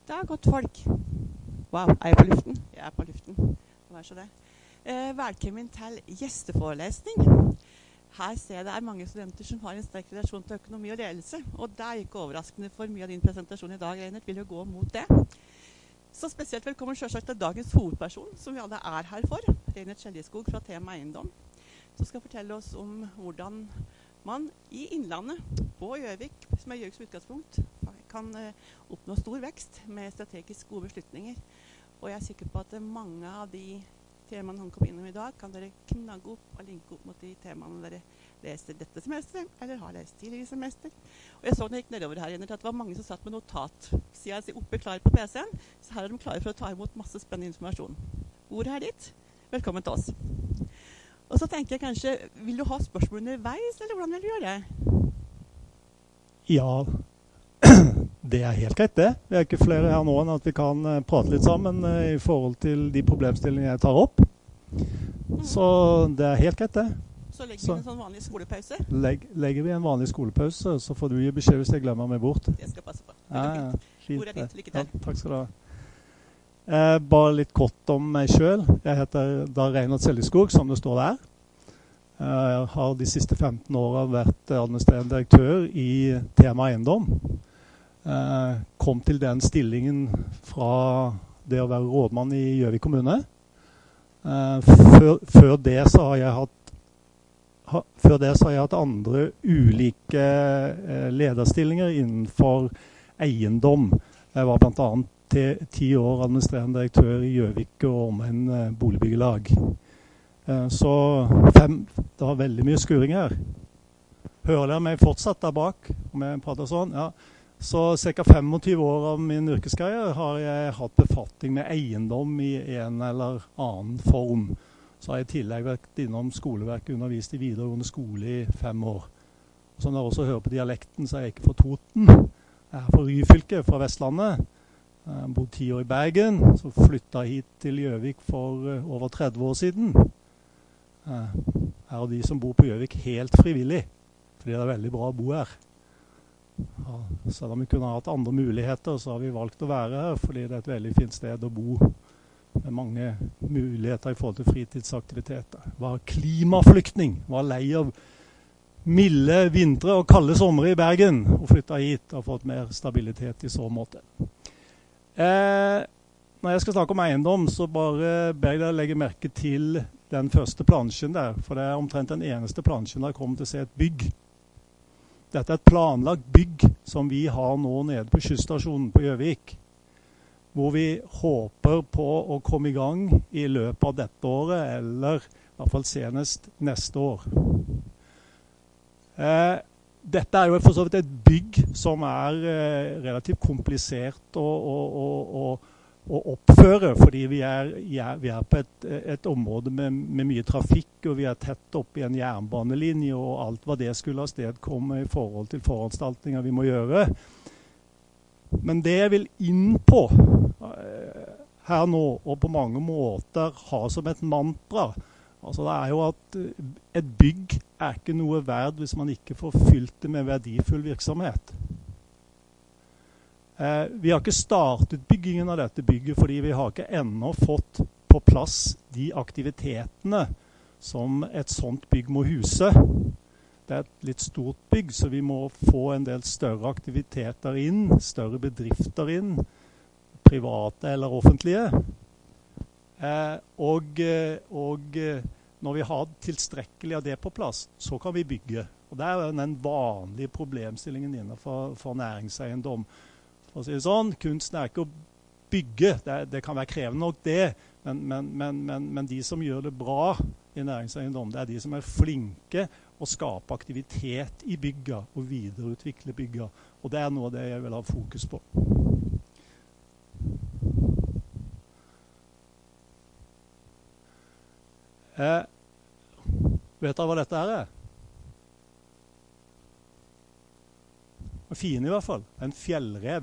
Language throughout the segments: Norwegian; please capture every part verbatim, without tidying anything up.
Da, godt folk. Wow, er jeg på luften? Jeg er på luften. Vær så det. Eh, velkommen til gjesteforelesning. Her ser jeg det er mange studenter som har en sterk relasjon til økonomi og ledelse, og det er ikke overraskende for mye av din presentasjon i dag, Reinert, vil jo gå mot det. Så spesielt velkommen selvsagt til dagens hovedperson, som vi alle er her for, Reinert Skjeljeskog fra Tema Eiendom, som skal fortelle oss om hvordan man i Innlandet, på Gjøvik, som er Gjøviks utgangspunkt, kan uh, oppnå stor vekst med strategisk gode beslutninger. Og jeg er sikker på at mange av de temaene han kom innom i dag, kan dere knagge opp og linke opp mot de temaene dere leser dette semesteret, eller har lest tidligere semester. Og jeg så når jeg gikk nedover her, at det var mange som satt med notat. Siden jeg sier oppe klar på P C-en, så her er de klare for å ta imot masse spennende informasjon. Ordet er ditt. Velkommen til oss. Og så tenker jeg kanskje, vil du ha spørsmål underveis, eller hvordan vil du gjøre det? Ja, det er helt greit det. Vi er ikke flere her nå enn at vi kan uh, prate litt sammen uh, i forhold til de problemstillingene jeg tar opp. Mm. Så det er helt greit det. Så legger så, vi en sånn vanlig skolepause? Leg, legger vi en vanlig skolepause, så får du gi beskjed hvis jeg glemmer meg bort. Jeg skal passe på. Ja, ja, fint. Hvor er ditt? Lykke til. Ja, takk skal du ha. Eh, bare litt kort om meg selv. Jeg heter da Reinert Skjeljeskog, som det står der. Jeg har de siste femten årene vært administrerende direktør i Tema Eiendom. Eh, kom til den stillingen fra det å være rådmann i Gjøvik kommune. Eh, før, før, det så har jeg hatt, ha, før det så har jeg hatt andre ulike eh, lederstillinger innenfor eiendom. Jeg var blant annet til ti år administrerende direktør i Gjøvik og omegn eh, boligbyggelag. Så fem, det var veldig mye skuring her. Hører dere meg fortsatt der bak? Om jeg prater sånn? Ja. Så ca. tjuefem år av min yrkeskarriere har jeg hatt befatning med eiendom i en eller annen form. Så har jeg i tillegg vært innom skoleverket, undervist i videregående skole i fem år. Så når jeg også hører på dialekten, så er jeg ikke fra Toten. Jeg er fra Ryfylke, fra Vestlandet. Jeg har bodd ti år i Bergen, så flyttet jeg hit til Gjøvik for over tretti år siden. Her er de som bor på Gjøvik helt frivillig, fordi det er veldig bra å bo her. Ja, selv om vi kunne ha hatt andre muligheter, så har vi valgt å være her, fordi det er et veldig fint sted å bo, med mange muligheter i forhold til fritidsaktiviteter. Var klimaflyktning, var lei av milde vintre og kalde somre i Bergen, og flyttet hit og fått mer stabilitet i så måte. Eh, når jeg skal snakke om eiendom, så bare ber jeg deg legge merke til den første plansjen der, for det er omtrent den eneste plansjen der kommer til å se et bygg. Dette er et planlagt bygg som vi har nå nede på kyststasjonen på Gjøvik, hvor vi håper på å komme i gang i løpet av dette året, eller i hvert fall senest neste år. Eh, dette er jo for så vidt et bygg som er eh, relativt komplisert å, å, å, å å oppføre, fordi vi er, ja, vi er på et, et område med, med mye trafikk, og vi er tett opp i en jernbanelinje, og alt hva det skulle ha sted komme i forhold til foranstaltninger vi må gjøre. Men det jeg vil inn på uh, her nå, og på mange måter ha som et mantra, altså det er jo at uh, et bygg er ikke noe verd hvis man ikke får fylt det med verdifull virksomhet. Eh, vi har ikke startet byggingen av dette bygget, fordi vi har ikke ennå fått på plass de aktivitetene som et sånt bygg må huse. Det er et litt stort bygg, så vi må få en del større aktiviteter inn, større bedrifter inn, private eller offentlige. Eh, og, og når vi har tilstrekkelig av det på plass, så kan vi bygge. Og det er den vanlige problemstillingen innenfor for næringseiendom. For å si det sånn, kunsten er ikke å bygge, det, det kan være krevende nok det, men, men, men, men, men de som gjør det bra i næringseiendom, det er de som er flinke å skape aktivitet i bygga og videreutvikle bygga. Og det er noe av det jeg vil ha fokus på. Eh, vet dere hva dette her er? Fine i hvert fall. En fjellrev.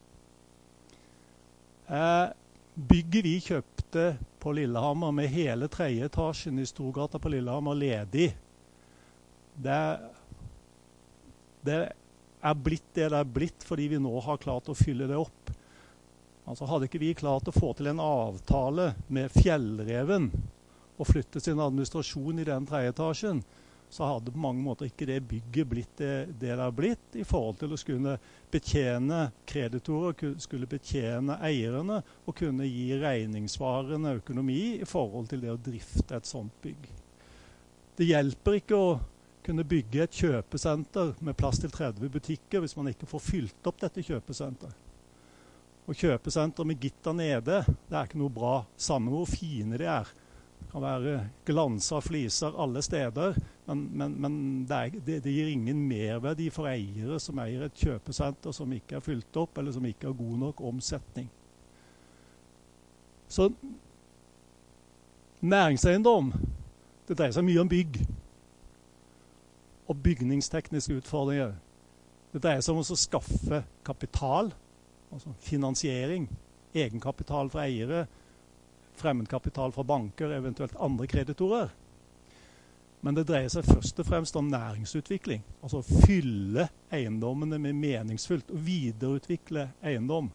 Eh, bygget vi kjøpte på Lillehammer med hele tredje etasjen i Storgata på Lillehammer ledig, det, det er blitt det det er blitt fordi vi nå har klart å fylle det opp. Altså hadde ikke vi klart å få til en avtale med Fjellreven og flytte sin administrasjon i den tredje etasjen, så hadde på mange måter ikke det bygget blitt det det det har blitt i forhold til å skulle betjene kreditorer, skulle betjene eierne og kunne gi regningssvarende økonomi i forhold til det å drifte et sånt bygg. Det hjelper ikke å kunne bygge et kjøpesenter med plass til tretti butikker hvis man ikke får fylt opp dette kjøpesenteret. Og kjøpesenter med gitter nede, det er ikke noe bra, samme hvor fine de er. Det kan være glanser, fliser alle steder, men, men, men det, er, det, det gir ingen merverdi for eiere som eier et kjøpesenter som ikke er fylt opp, eller som ikke har god nok omsetning. Så næringseiendom, det dreier seg mye om bygg og bygningstekniske utfordringer. Det dreier seg om å skaffe kapital, altså finansiering, egenkapital fra eiere, fremmedkapital fra banker, eventuelt andre kreditorer. Men det dreier seg først og fremst om næringsutvikling, altså fylle eiendommene med meningsfullt, og videreutvikle eiendom.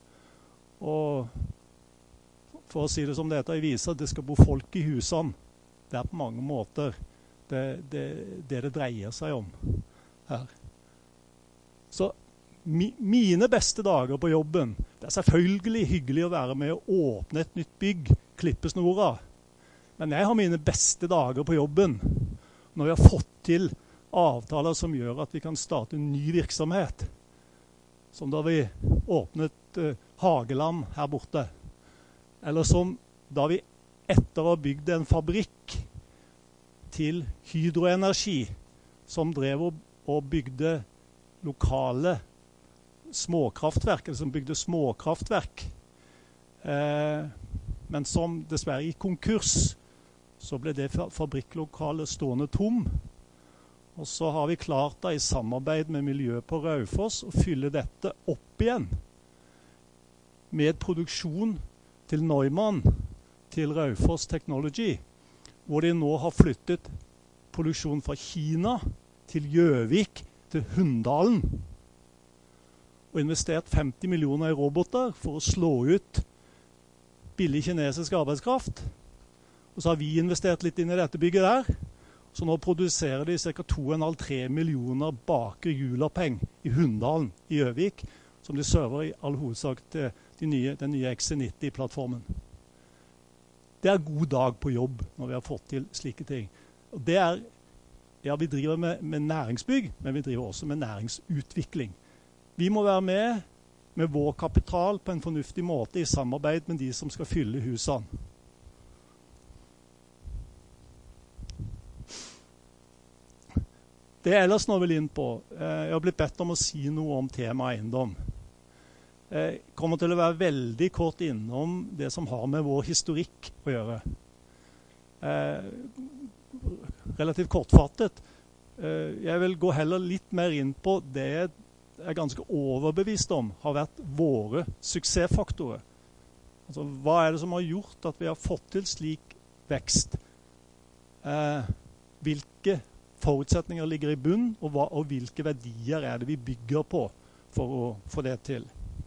Og for å si det som det heter i visa, det skal bo folk i husene. Det er på mange måter det det, det, det dreier seg om her. Så mi, mine beste dager på jobben, det er selvfølgelig hyggelig å være med å åpne et nytt bygg, klippe snora. Men jeg har mine beste dager på jobben når vi har fått til avtaler som gjør at vi kan starte en ny virksomhet. Som da vi åpnet uh, Hageland her borte. Eller som da vi etter å ha bygd en fabrikk til hydroenergi, som drev og, og bygde lokale småkraftverk, eller som bygde småkraftverk, eh, men som dessverre i konkurs, så ble det fabrikklokalet stående tom. Og så har vi klart da i samarbeid med miljøet på Raufoss å fylle dette opp igjen med produksjon til Neumann, til Raufoss Technology, hvor de nå har flyttet produksjon fra Kina til Gjøvik, til Hunndalen, og investert femti millioner i roboter for å slå ut billig kinesisk arbeidskraft. Og så har vi investert litt inn i dette bygget der, så nå produserer de ca. to komma fem til tre millioner baker Julapeng i Hunndalen i Gjøvik, som de server i all hovedsak til de nye, den nye X C nitti-plattformen. Det er god dag på jobb når vi har fått til slike ting. Og det er, ja, vi driver med, med næringsbygg, men vi driver også med næringsutvikling. Vi må være med med vår kapital på en fornuftig måte i samarbeid med de som skal fylle husene. Det er ellers noe vi vil inn på. Jeg har blitt bedt om å si noe om tema eiendom. Jeg kommer til å være veldig kort innom det som har med vår historikk å gjøre. Eh, relativt kortfattet. Eh, jeg vil gå heller litt mer inn på det jeg er ganske overbevist om har vært våre suksessfaktorer. Altså, hva er det som har gjort at vi har fått til slik vekst? Eh, hvilke forutsetninger ligger i bunn, og, hva, og hvilke verdier er det vi bygger på for å få det til?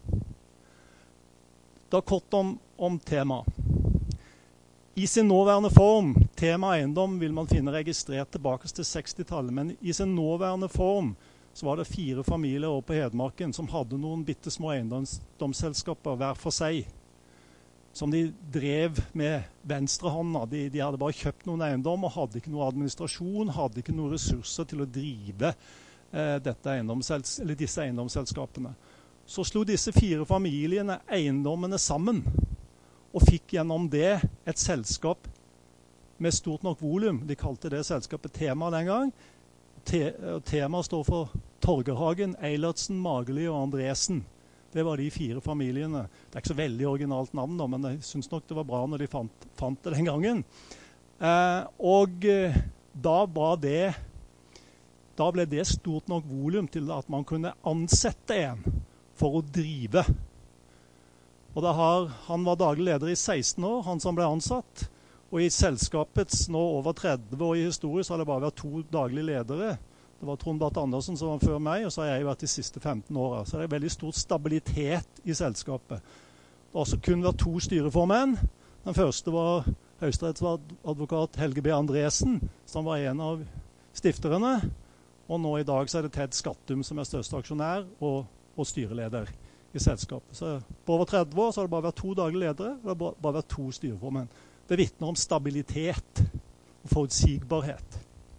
Da kort om, om tema. I sin nåværende form, tema eiendom vil man finne registrert tilbake til sekstitallet, men i sin nåværende form så var det fire familier over på Hedmarken som hadde noen bittesmå eiendomsselskaper hver for seg, som de drev med venstrehånda. De, de hadde bare kjøpt noen eiendom og hadde ikke noe administrasjon, hadde ikke noen ressurser til å drive eh, dette eiendomssels- eller disse eiendomsselskapene. Så slo disse fire familiene eiendommene sammen, og fikk gjennom det et selskap med stort nok volum. De kalte det selskapet Tema den gang. Te, Tema står for Torgerhagen, Eilertsen, Mageli og Andresen. Det var de fire familiene. Det er ikke så veldig originalt navn, da, men jeg synes nok det var bra når de fant, fant det den gangen. Eh, og eh, da var det, da ble det stort nok volum til at man kunne ansette en for å drive. Og da har, han var daglig leder i seksten år, han som ble ansatt. Og i selskapets nå over tretti år i historie, så har det bare vært to daglige ledere. Det var Trond Barth Andersen som var før meg, og så har jeg vært de siste femten årene. Så det er veldig stor stabilitet i selskapet. Det har også kun vært to styreformenn. Den første var høyesterettsadvokat Helge B. Andresen, som var en av stifterne. Og nå i dag så er det Ted Skattum som er største aksjonær og, og styreleder i selskapet. Så på over tretti år så har det bare vært to daglige ledere, og det har bare, bare vært to styreformenn. Det vitner om stabilitet og forutsigbarhet.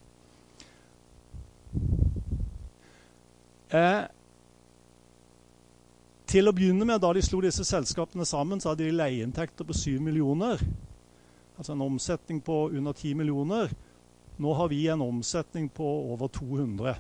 Eh, til å begynne med, da de slo disse selskapene sammen, så hadde de leieinntekter på syv millioner. Altså en omsetning på under ti millioner. Nå har vi en omsetning på over to hundre.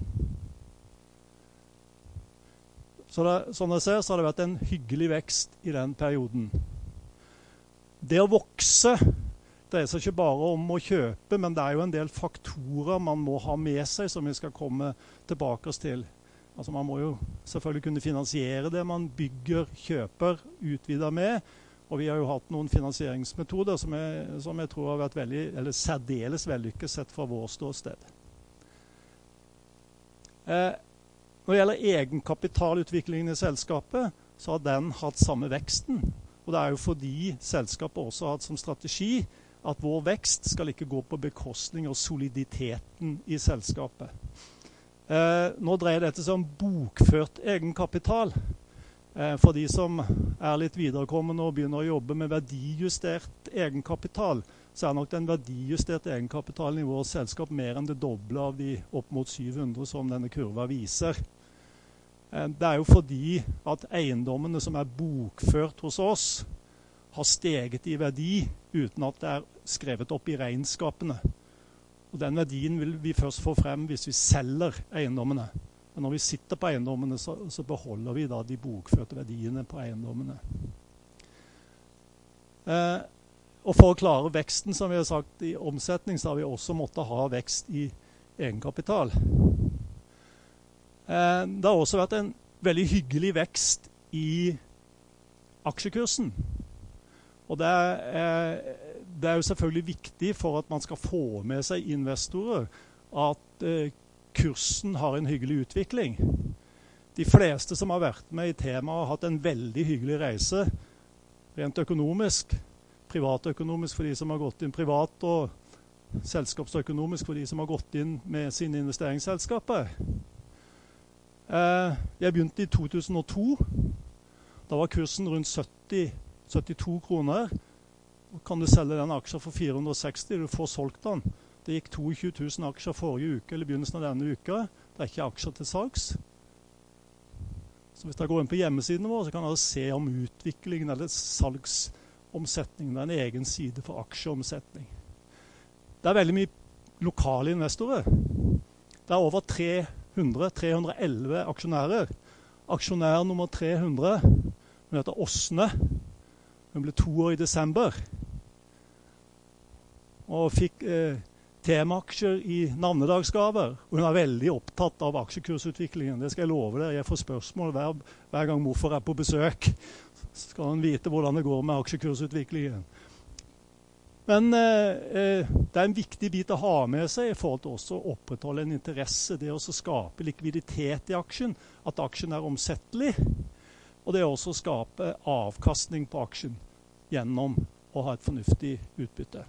Så det, som dere ser, så har det vært en hyggelig vekst i den perioden. Det å vokse dreier seg ikke bare om å kjøpe, men det er jo en del faktorer man må ha med seg, som vi skal komme tilbake oss til. Altså man må jo selvfølgelig kunne finansiere det man bygger, kjøper, utvider med. Og vi har jo hatt noen finansieringsmetoder som jeg, som jeg tror har vært veldig, eller særdeles vellykket sett fra vår ståsted. Eh, Når det gjelder egenkapitalutviklingen i selskapet, så har den hatt samme veksten. Og det er jo fordi selskapet også har hatt som strategi at vår vekst skal ikke gå på bekostning av soliditeten i selskapet. Eh, nå dreier dette seg om bokført egenkapital. Eh, for de som er litt viderekommende og begynner å jobbe med verdijustert egenkapital, så er nok den verdijusterte egenkapitalen i vårt selskap mer enn det doble av de opp mot syv hundre som denne kurva viser. Det er jo fordi at eiendommene som er bokført hos oss, har steget i verdi uten at det er skrevet opp i regnskapene. Og den verdien vil vi først få frem hvis vi selger eiendommene. Men når vi sitter på eiendommene, så, så beholder vi da de bokførte verdiene på eiendommene. Eh, Og for å klare veksten, som vi har sagt, i omsetning, så har vi også måttet ha vekst i egenkapital. Eh, det har også vært en veldig hyggelig vekst i aksjekursen. Og det er, eh, det er jo selvfølgelig viktig for at man skal få med seg investorer at eh, kursen har en hyggelig utvikling. De fleste som har vært med i temaet har hatt en veldig hyggelig reise, rent økonomisk. Privatøkonomisk for de som har gått inn privat, og selskapsøkonomisk for de som har gått inn med sine investeringsselskaper. Eh, jeg begynte i to tusen og to. Da var kursen rundt sytti til syttito kroner. Kan du selge den aksjen for fire hundre og seksti, du får solgt den. Det gikk tjueto tusen aksjer forrige uke, eller begynnelsen av denne uka. Det er ikke aksjer til salgs. Så hvis dere går inn på hjemmesidene våre, så kan dere se om utviklingen eller salgs omsetningen. Det er en egen side for aksjeomsetning. Det er veldig mye lokale investorer. Det er over tre hundre til tre hundre og elleve aksjonærer. Aksjonær nummer tre hundre, hun heter Åsne. Hun ble to år i desember. Og fikk eh, temaaksjer i navnedagsgaver. Hun er veldig opptatt av aksjekursutviklingen. Det skal jeg love dere. Jeg får spørsmål hver, hver gang morfar er på besøk. Så skal han vite hvordan det går med aksjekursutviklingen. Men eh, det er en viktig bit å ha med seg i forhold til også å opprettholde en interesse. Det å skape likviditet i aksjen, at aksjen er omsettelig. Og det er også å skape avkastning på aksjen gjennom å ha et fornuftig utbytte.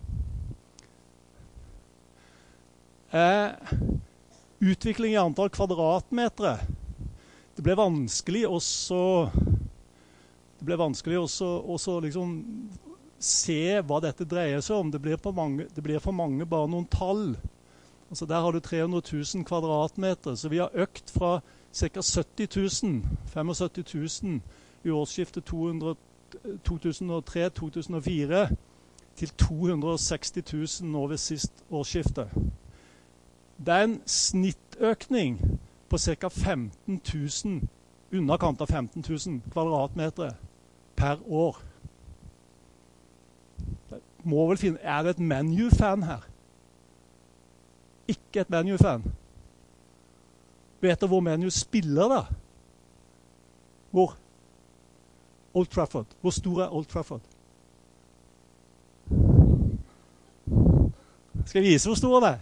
Eh, utvikling i antall kvadratmetre. Det ble vanskelig også Det ble vanskelig også, også liksom se hva dette dreier seg om. Det blir, på mange, det blir for mange bare noen tall. Altså der har du tre hundre tusen kvadratmeter, så vi har økt fra ca. sytti tusen, syttifem tusen i årsskiftet to tusen og tre til to tusen og fire til to hundre og seksti tusen nå ved sist årsskifte. Det er en snittøkning på ca. femten tusen, underkant av femten tusen kvadratmeter per år. Må vel finne, er det et Man U-fan her? Ikke et Man U-fan. Vet du hvor Man U spiller da? Hvor? Old Trafford. Hvor stor er Old Trafford? Skal jeg vise hvor stor det er?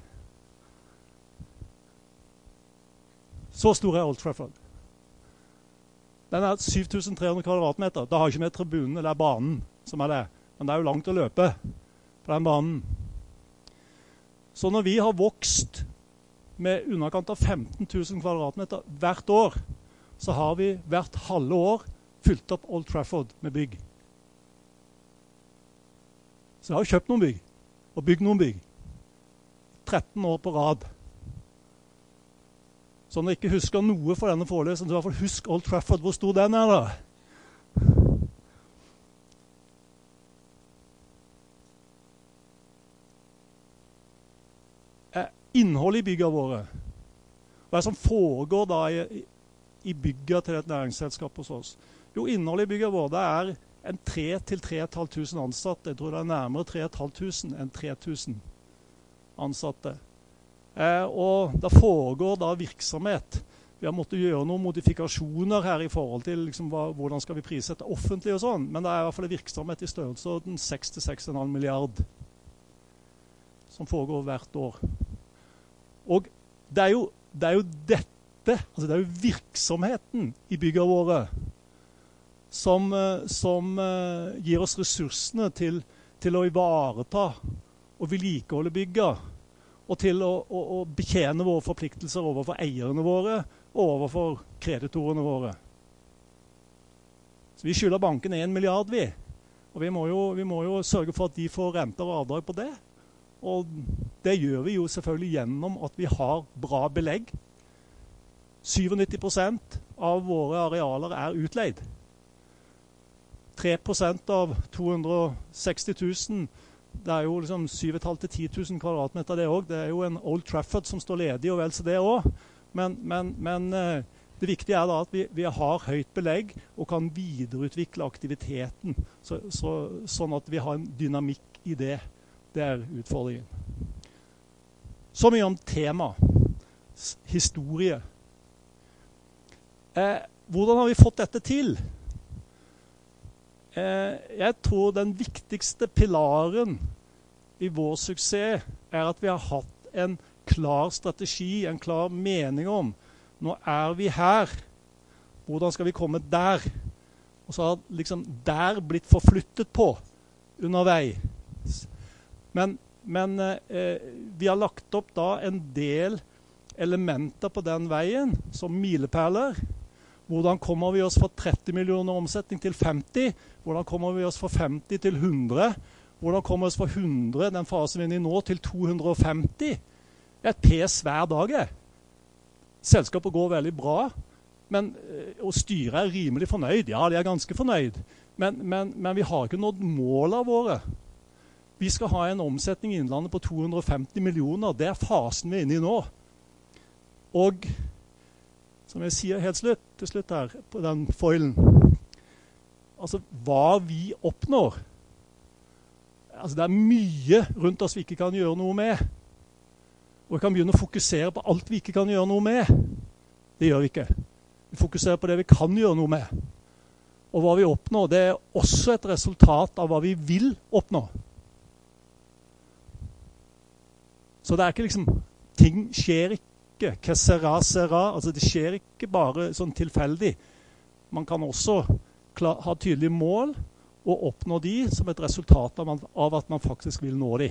Så stor er Old Trafford. Den er syv tusen tre hundre kvadratmeter. Da har ikke med tribunen, det er banen som er det. Men det er jo langt å løpe på den banen. Så når vi har vokst med underkant av femten tusen kvadratmeter hvert år, så har vi hvert halve år fylt opp Old Trafford med bygg. Så jeg har kjøpt noen bygg, og bygd noen bygg. tretten år på rad. Så når jeg ikke husker noe for denne forelesningen, så i hvert fall husk Old Trafford. Hvor stor den er da? Eh, innholdet i byggene våre. Hva er det som foregår da i, i byggene til et næringsselskap hos oss? Jo, innholdet i byggene våre det er en tre til tre tusen fem hundre ansatte. Jeg tror det er nærmere tre tusen fem hundre enn tre tusen ansatte. Eh, og da foregår da virksomhet. Vi har måttet gjøre noen modifikasjoner her i forhold til liksom, hva, hvordan skal vi prissette offentlig og sånn, men det er i hvert fall en virksomhet i størrelsesorden seks til seks komma fem milliard som foregår hvert år. Og det er jo, det er jo dette, altså det er jo virksomheten i byggene våre som, som uh, gir oss ressursene til, til å ivareta og vedlikeholde byggene, og til å, å, å betjene våre forpliktelser overfor eierne våre og overfor kreditorene våre. Så vi skylder banken en milliard, vi. Og vi må, jo, vi må jo sørge for at de får renter og avdrag på det. Og det gjør vi jo selvfølgelig gjennom at vi har bra belegg. syttisju prosent av våre arealer er utleid. tre prosent av to hundre og seksti tusen. Det er jo liksom syv tusen fem hundre til ti tusen kvadratmeter det også. Det er jo en Old Trafford som står ledig, og vel så det også. Men, men, men det viktige er da at vi, vi har høyt belegg og kan videreutvikle aktiviteten, så, så, sånn at vi har en dynamikk i det. Det er utfordringen. Så mye om tema. Historie. Eh, hvordan har vi fått dette til? Jeg tror den viktigste pilaren i vår suksess er at vi har hatt en klar strategi, en klar mening om nå er vi her, hvordan skal vi komme der? Og så har liksom der blitt forflyttet på underveis. Men, men eh, vi har lagt opp da en del elementer på den veien som milepæler. Hvordan kommer vi oss fra tretti millioner omsetning til femti? Hvordan kommer vi oss fra femti til hundre? Hvordan kommer vi oss fra hundre, den fasen vi er inne i nå, til to hundre og femti? Det er et pes hver dag. Selskapet går veldig bra, men, og styret er rimelig fornøyd. Ja, de er ganske fornøyd. Men, men, men vi har ikke nådd målene våre. Vi skal ha en omsetning i innlandet på to hundre og femti millioner. Det er fasen vi er inne i nå. Og som jeg sier helt slutt, til slutt her, på den foilen. Altså, hva vi oppnår. Altså, det er mye rundt oss vi ikke kan gjøre noe med. Og vi kan begynne å fokusere på alt vi ikke kan gjøre noe med. Det gjør vi ikke. Vi fokuserer på det vi kan gjøre noe med. Og hva vi oppnår, det er også et resultat av hva vi vil oppnå. Så det er ikke liksom, ting skjer ikke. Que sera, sera. Altså det skjer ikke bare sånn tilfeldig. Man kan også klar, ha tydelige mål og oppnå de som et resultat av, man, av at man faktisk vil nå de.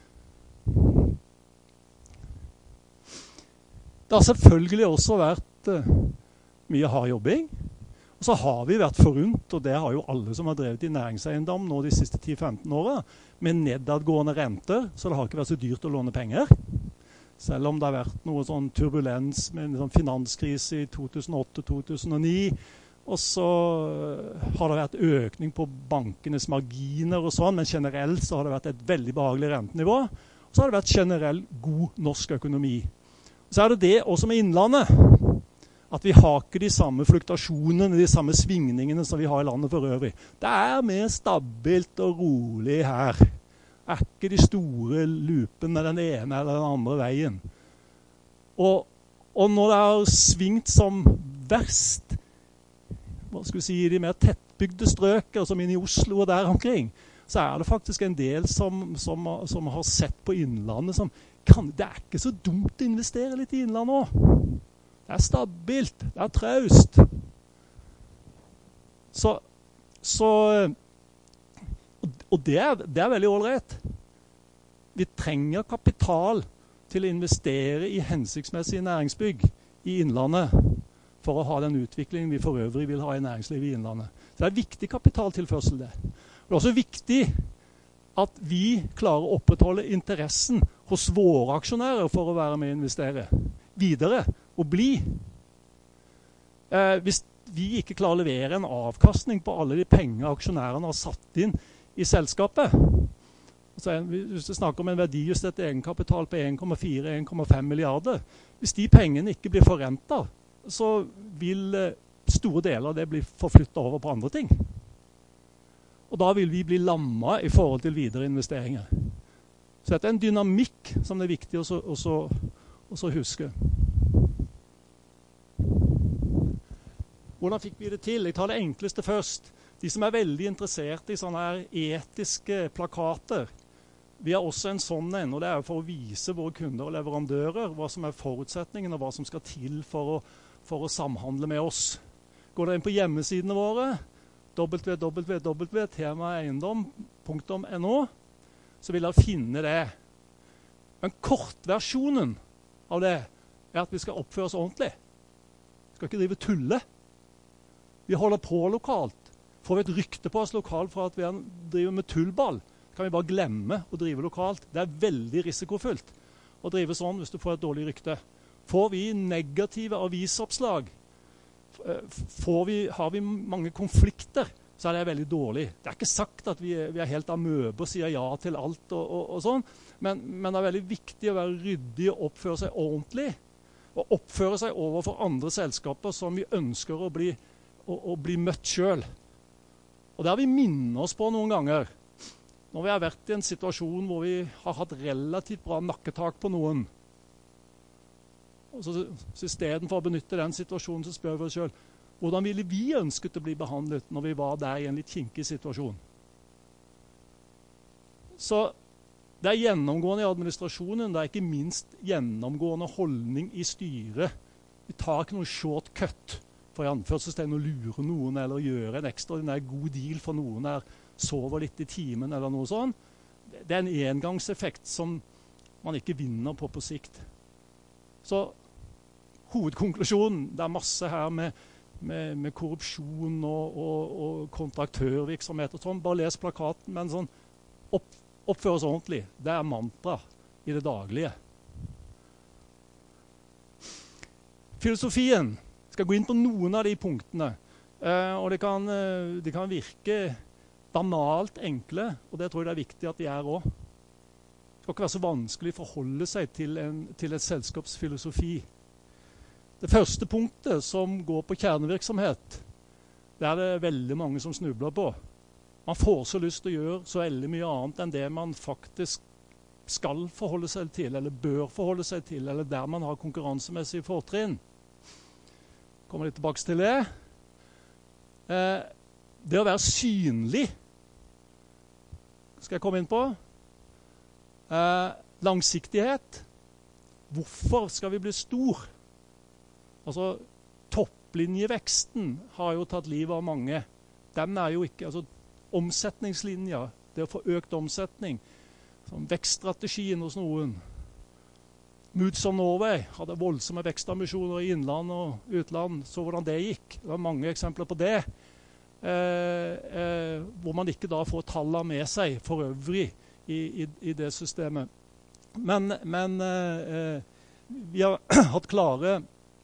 Det har selvfølgelig også vært uh, mye hard jobbing. Og så har vi vært forundt, og det har jo alle som har drevet i næringseiendom nå de siste ti til femten årene, med nedadgående renter, så det har ikke vært så dyrt å låne penger. Selv om det har vært noe sånn turbulens med en sånn finanskrise i to tusen og åtte til to tusen og ni. Og så har det vært økning på bankenes marginer og sånn, men generelt så har det vært et veldig behagelig rentenivå. Og så har det vært generelt god norsk økonomi. Så er det det også med innlandet. At vi har ikke de samme fluktasjonene, de samme svingningene som vi har i landet for øvrig. Det er mer stabilt og rolig her. Er ikke de store lupene den ene eller den andre veien. Og, og når det har svingt som verst, hva skal vi si, i de mer tettbygde strøker, som inne i Oslo og der omkring, så er det faktisk en del som, som, som har sett på innlandet som, kan, det er ikke så dumt å investere litt i innlandet også. Det er stabilt, det er traust. Så, så Og det er, det er veldig ålreit. Vi trenger kapital til å investere i hensiktsmessige næringsbygg i Innlandet for å ha den utviklingen vi for øvrig vil ha i næringslivet i Innlandet. Så det er viktig kapitaltilførsel det. Det er også viktig at vi klarer å opprettholde interessen hos våre aksjonærer for å være med og investere videre og bli. Eh, hvis vi ikke klarer å levere en avkastning på alle de penger aksjonærene har satt inn i selskapet, altså, hvis du snakker om en verdijustert egenkapital på en komma fire til en komma fem milliarder, hvis de pengene ikke blir forrentet, så vil eh, store deler av det bli forflyttet over på andre ting. Og da vil vi bli lammet i forhold til videre investeringer. Så dette er en dynamikk som det er viktig å, å, å, å huske. Hvordan fikk vi det til? Jeg tar det enkleste først. De som er veldig interessert i sånne her etiske plakater, vi har også en sånn en, og det er for å vise våre kunder og leverandører hva som er forutsetningen og hva som skal til for å, for å samhandle med oss. Går dere inn på hjemmesidene våre, w w w punktum temaeiendom punktum no, så vil dere finne det. Men kortversjonen av det er at vi skal oppføre oss ordentlig. Vi skal ikke drive tulle. Vi holder på lokalt. Får vi et rykte på oss lokalt for at vi driver med tullball, kan vi bare glemme å drive lokalt. Det er veldig risikofullt å drive sånn hvis du får et dårlig rykte. Får vi negative avisoppslag, får vi, har vi mange konflikter, så er det veldig dårlig. Det er ikke sagt at vi er, vi er helt amøbe og sier ja til alt og, og, og sånn, men, men det er veldig viktig å være ryddig og oppføre seg ordentlig, og oppføre seg overfor andre selskaper som vi ønsker å bli, å, å bli møtt selv. Og det har vi minnet oss på noen ganger, når vi har vært i en situasjon hvor vi har hatt relativt bra nakketak på noen. Og så, så i stedet for å benytte den situasjonen, så spør vi oss selv, hvordan ville vi ønsket å bli behandlet når vi var der i en litt kinkig situasjon? Så det er gjennomgående i administrasjonen, det er ikke minst gjennomgående holdning i styret. Vi tar ikke noe shortcut for i anførselstegn å lure noen eller gjøre en ekstraordinær god deal for noen der sover litt i timen eller noe sånt. Det er en engangseffekt som man ikke vinner på på sikt. Så hovedkonklusjonen, det er masse her med, med, med korrupsjon og, og, og kontraktørvirksomhet og sånn. Bare les plakaten, men sånn opp, oppfør oss ordentlig. Det er mantra i det daglige. Filosofien skal gå inn på noen av de punktene, eh, og det kan, eh, det kan virke banalt enkle, og det tror jeg det er viktig at de er også. Det skal ikke være så vanskelig å forholde seg til, en, til et selskapsfilosofi. Det første punktet som går på kjernevirksomhet, det er det veldig mange som snubler på. Man får så lyst til å gjøre så veldig mye annet enn det man faktisk skal forholde seg til, eller bør forholde seg til, eller der man har konkurransemessige fortrinn. Kommer litt tilbake til det. Eh, det å være synlig skal jeg komme inn på. Eh, langsiktighet. Hvorfor skal vi bli stor? Altså, topplinjeveksten har jo tatt livet av mange. Den er jo ikke, altså, omsetningslinja, det å få økt omsetning, sånn vekststrategien hos noen. Moods of Norway hadde voldsomme vekstambisjoner i innland og utland, så hvordan det gikk. Det var mange eksempler på det, eh, eh, hvor man ikke da får tallene med seg for øvrig i, i, i det systemet. Men, men eh, vi har hatt klare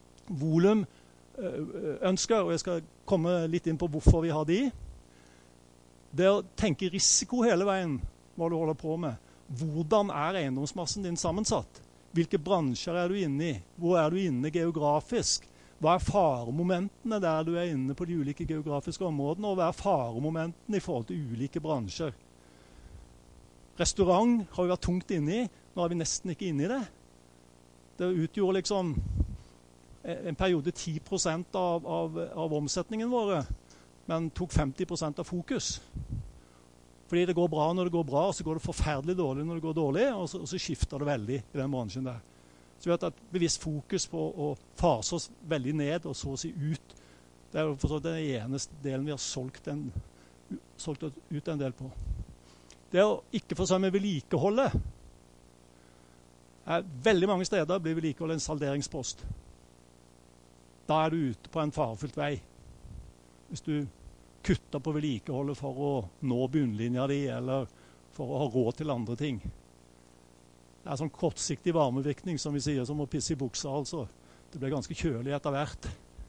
volumønsker, og jeg skal komme litt inn på hvorfor vi har de. Det å tenke risiko hele veien, hva du holder på med. Hvordan er eiendomsmassen din sammensatt? Hvilke bransjer er du inne i? Hvor er du inne geografisk? Hva er faremomentene der du er inne på de ulike geografiske områdene? Og hva er faremomentene i forhold til ulike bransjer? Restaurant har vi vært tungt inne i. Nå er vi nesten ikke inne i det. Det utgjorde liksom en periode ti prosent av, av, av omsetningen våre, men tok femti prosent av fokus. Fordi det går bra når det går bra, og så går det forferdelig dårlig når det går dårlig, og så, og så skifter det veldig i den bransjen der. Så vi har hatt et bevisst fokus på å fase oss veldig ned, og så å si ut Det er jo for så vidt den eneste delen vi har solgt, en, solgt ut en del på. Det å ikke forsømme vedlikeholdet. Veldig mange steder blir vedlikeholdet en salderingspost. Da er du ute på en farefylt vei. Hvis du kutter på vedlikeholdet for å nå bunnlinja di, eller for å ha råd til andre ting. Det er sånn kortsiktig varmevirkning, som vi sier, som å pisse i buksa, altså. Det blir ganske kjølig etter hvert.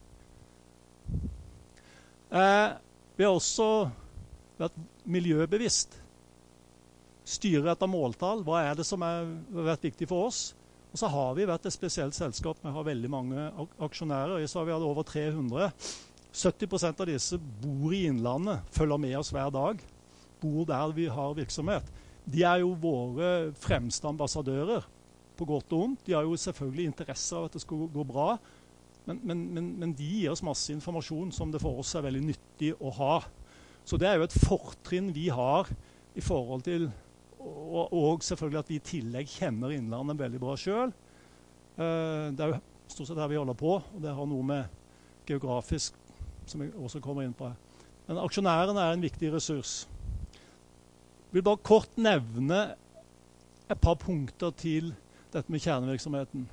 Eh, vi har også vært miljøbevisst. Styre etter måltall. Hva er det som har vært viktig for oss? Og så har vi vært et spesielt selskap. Vi har veldig mange aksjonærer. Jeg sa vi hadde over tre hundre. sytti prosent av disse bor i innlandet, følger med oss hver dag. Bor der vi har virksomhet. De er jo våre fremste ambassadører, på godt og ondt. De har jo selvfølgelig interesse av at det skal gå bra, men, men, men, men de gir oss masse informasjon som det for oss er veldig nyttig å ha. Så det er jo et fortrinn vi har i forhold til, og, og selvfølgelig at vi i tillegg kjenner innlandet veldig bra selv. Uh, det er jo stort sett der vi holder på, og det har noe med geografisk, som jeg også kommer inn på her. Men aksjonærene er en viktig ressurs. Jeg vil bare kort nevne et par punkter til dette med kjernevirksomheten.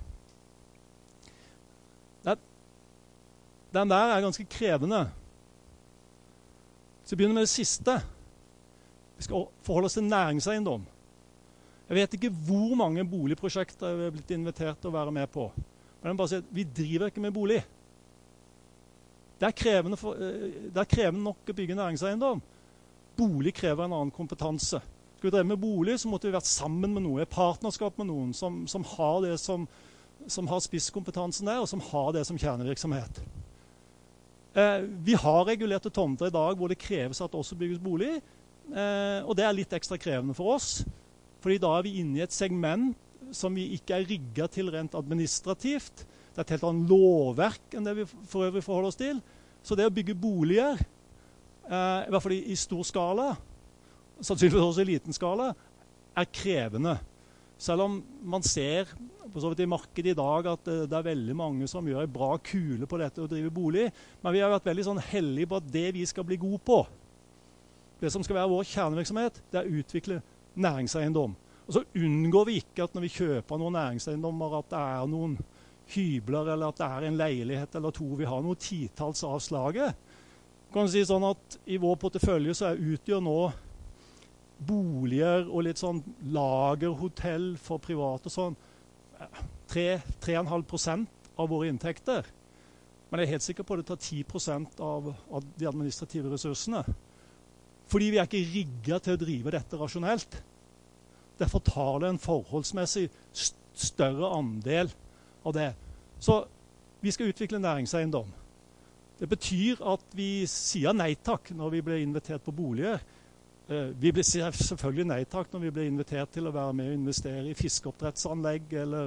Den der er ganske krevende. Så vi begynner med det siste. Vi skal forholde oss til næringseiendom. Jeg vet ikke hvor mange boligprosjekter vi har blitt invitert til å være med på. Men jeg vil bare si at vi driver ikke med bolig. Det er krevende, for, det er krevende nok å bygge næringseiendom. Bolig krever en annen kompetanse. Skal vi drive med bolig, så måtte vi vært sammen med noe, i partnerskap med noen som, som har det som, som har spisskompetansen der, og som har det som kjernevirksomhet. Eh, vi har regulerte tomter i dag hvor det kreves at det også bygges bolig, eh, og det er litt ekstra krevende for oss, fordi da er vi inne i et segment som vi ikke er rigget til rent administrativt. Det er et helt annet lovverk enn det vi for øvrig forholder oss til. Så det å bygge boliger, eh, i hvert fall i, i stor skala, sannsynligvis også i liten skala, er krevende. Selv om man ser på så vidt i markedet i dag at det, det er veldig mange som gjør en bra kule på dette å drive bolig, men vi har vært veldig sånn heldige på at det vi skal bli gode på, det som skal være vår kjernevirksomhet, det er å utvikle næringseiendom. Og så unngår vi ikke at når vi kjøper noen næringseiendommer, at det er noen hybler, eller at det er en leilighet eller to. Vi har noe titalls av slaget. Kan si sånn at i vår portefølje så er utgjør nå boliger og litt sånn lagerhotell for private sånn tre komma fem prosent av våre inntekter. Men jeg er helt sikker på at det tar ti prosent av, av de administrative ressursene. Fordi vi er ikke rigget til å drive dette rasjonelt. Derfor tar det en forholdsmessig større andel av det. Så vi skal utvikle næringseiendom. Det betyr at vi sier nei takk når vi blir invitert på boliger. Vi blir selvfølgelig nei takk når vi blir invitert til å være med og investere i fiskeoppdrettsanlegg eller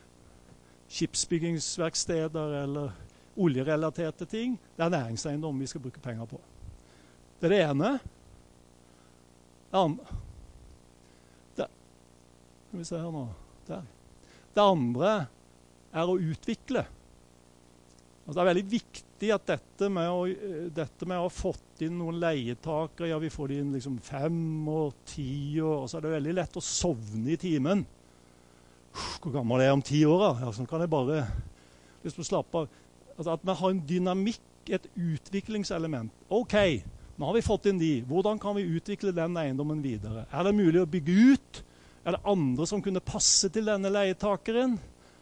skipsbyggingsverksteder eller oljerelaterte ting. Det er næringseiendom vi skal bruke penger på. Det er det ene. Det andre, det, skal vi se her nå, der. Det andre er å utvikle. Og det er veldig viktig at dette med å, dette med å ha fått inn noen leietakere, ja, vi får inn liksom fem og ti år, og så er det veldig lett å sovne i timen. Hvor gammel er jeg om ti år? Ja, sånn kan jeg bare, hvis du slapper av, altså at vi har en dynamikk, et utviklingselement. Ok, nå har vi fått inn de. Hvordan kan vi utvikle den eiendommen videre? Er det mulig å bygge ut? Er det andre som kunne passe til denne leietakeren?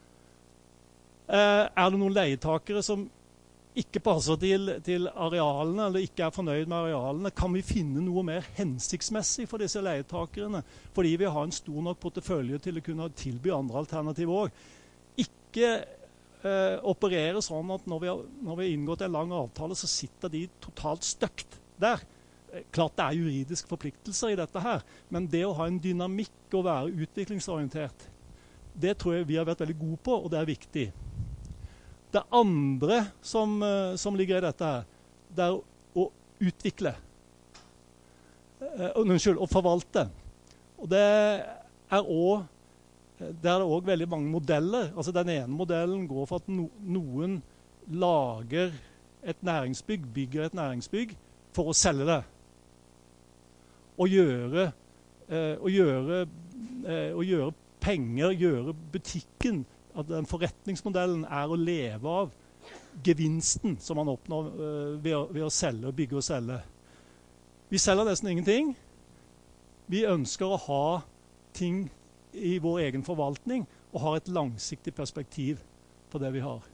Eh, er det noen leietakere som ikke passer til, til arealene, eller ikke er fornøyd med arealene? Kan vi finne noe mer hensiktsmessig for disse leietakerne? Fordi vi har en stor nok portefølje til å kunne tilby andre alternativer også. Ikke eh, operere sånn at når vi, har, når vi har inngått en lang avtale, så sitter de totalt støkt der. Klart det er juridiske forpliktelser i dette her, men det å ha en dynamikk og være utviklingsorientert, det tror jeg vi har vært veldig gode på, og det er viktig. Det andre som, som ligger i dette her, det er å utvikle. Uh, unnskyld, å forvalte. Og det er også, det er også veldig mange modeller. Altså den ene modellen går for at no, noen lager et næringsbygg, bygger et næringsbygg for å selge det. Og gjøre, eh, og gjøre, eh, og gjøre penger, gjøre butikken, at den forretningsmodellen er å leve av gevinsten som man oppnår eh, ved, å, ved å selge, bygge og selge. Vi selger nesten ingenting. Vi ønsker å ha ting i vår egen forvaltning og har et langsiktig perspektiv på det vi har.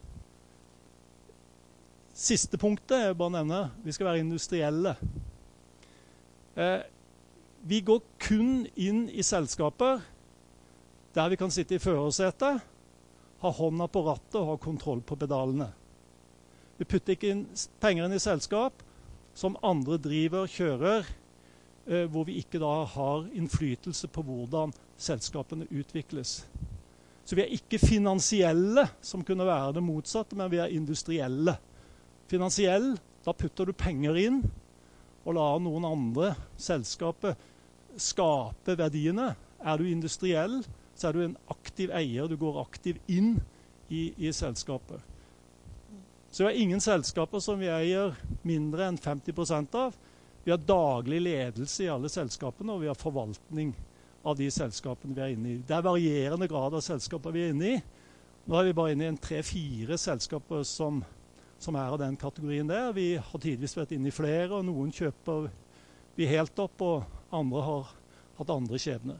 Siste punktet jeg bare nevner, vi skal være industrielle. Eh, vi går kun inn i selskaper der vi kan sitte i førersetet, ha hånda på rattet og ha kontroll på pedalene. Vi putter ikke inn penger inn i selskap som andre driver, kjører, eh, hvor vi ikke da har innflytelse på hvordan selskapene utvikles. Så vi er ikke finansielle, som kunne være det motsatte, men vi er industrielle. Finansiell, da putter du penger inn og lar noen andre selskaper skape verdiene. Er du industriell, så er du en aktiv eier. Du går aktiv inn i, i selskapet. Så vi har ingen selskaper som vi eier mindre enn femti prosent av. Vi har daglig ledelse i alle selskapene, og vi har forvaltning av de selskapene vi er inne i. Det er varierende grad av selskaper vi er inne i. Nå er vi bare inne i en tre-fire selskaper som, som er av den kategorien der. Vi har tidvis vært inne i flere, og noen kjøper vi helt opp, og andre har hatt andre skjebner.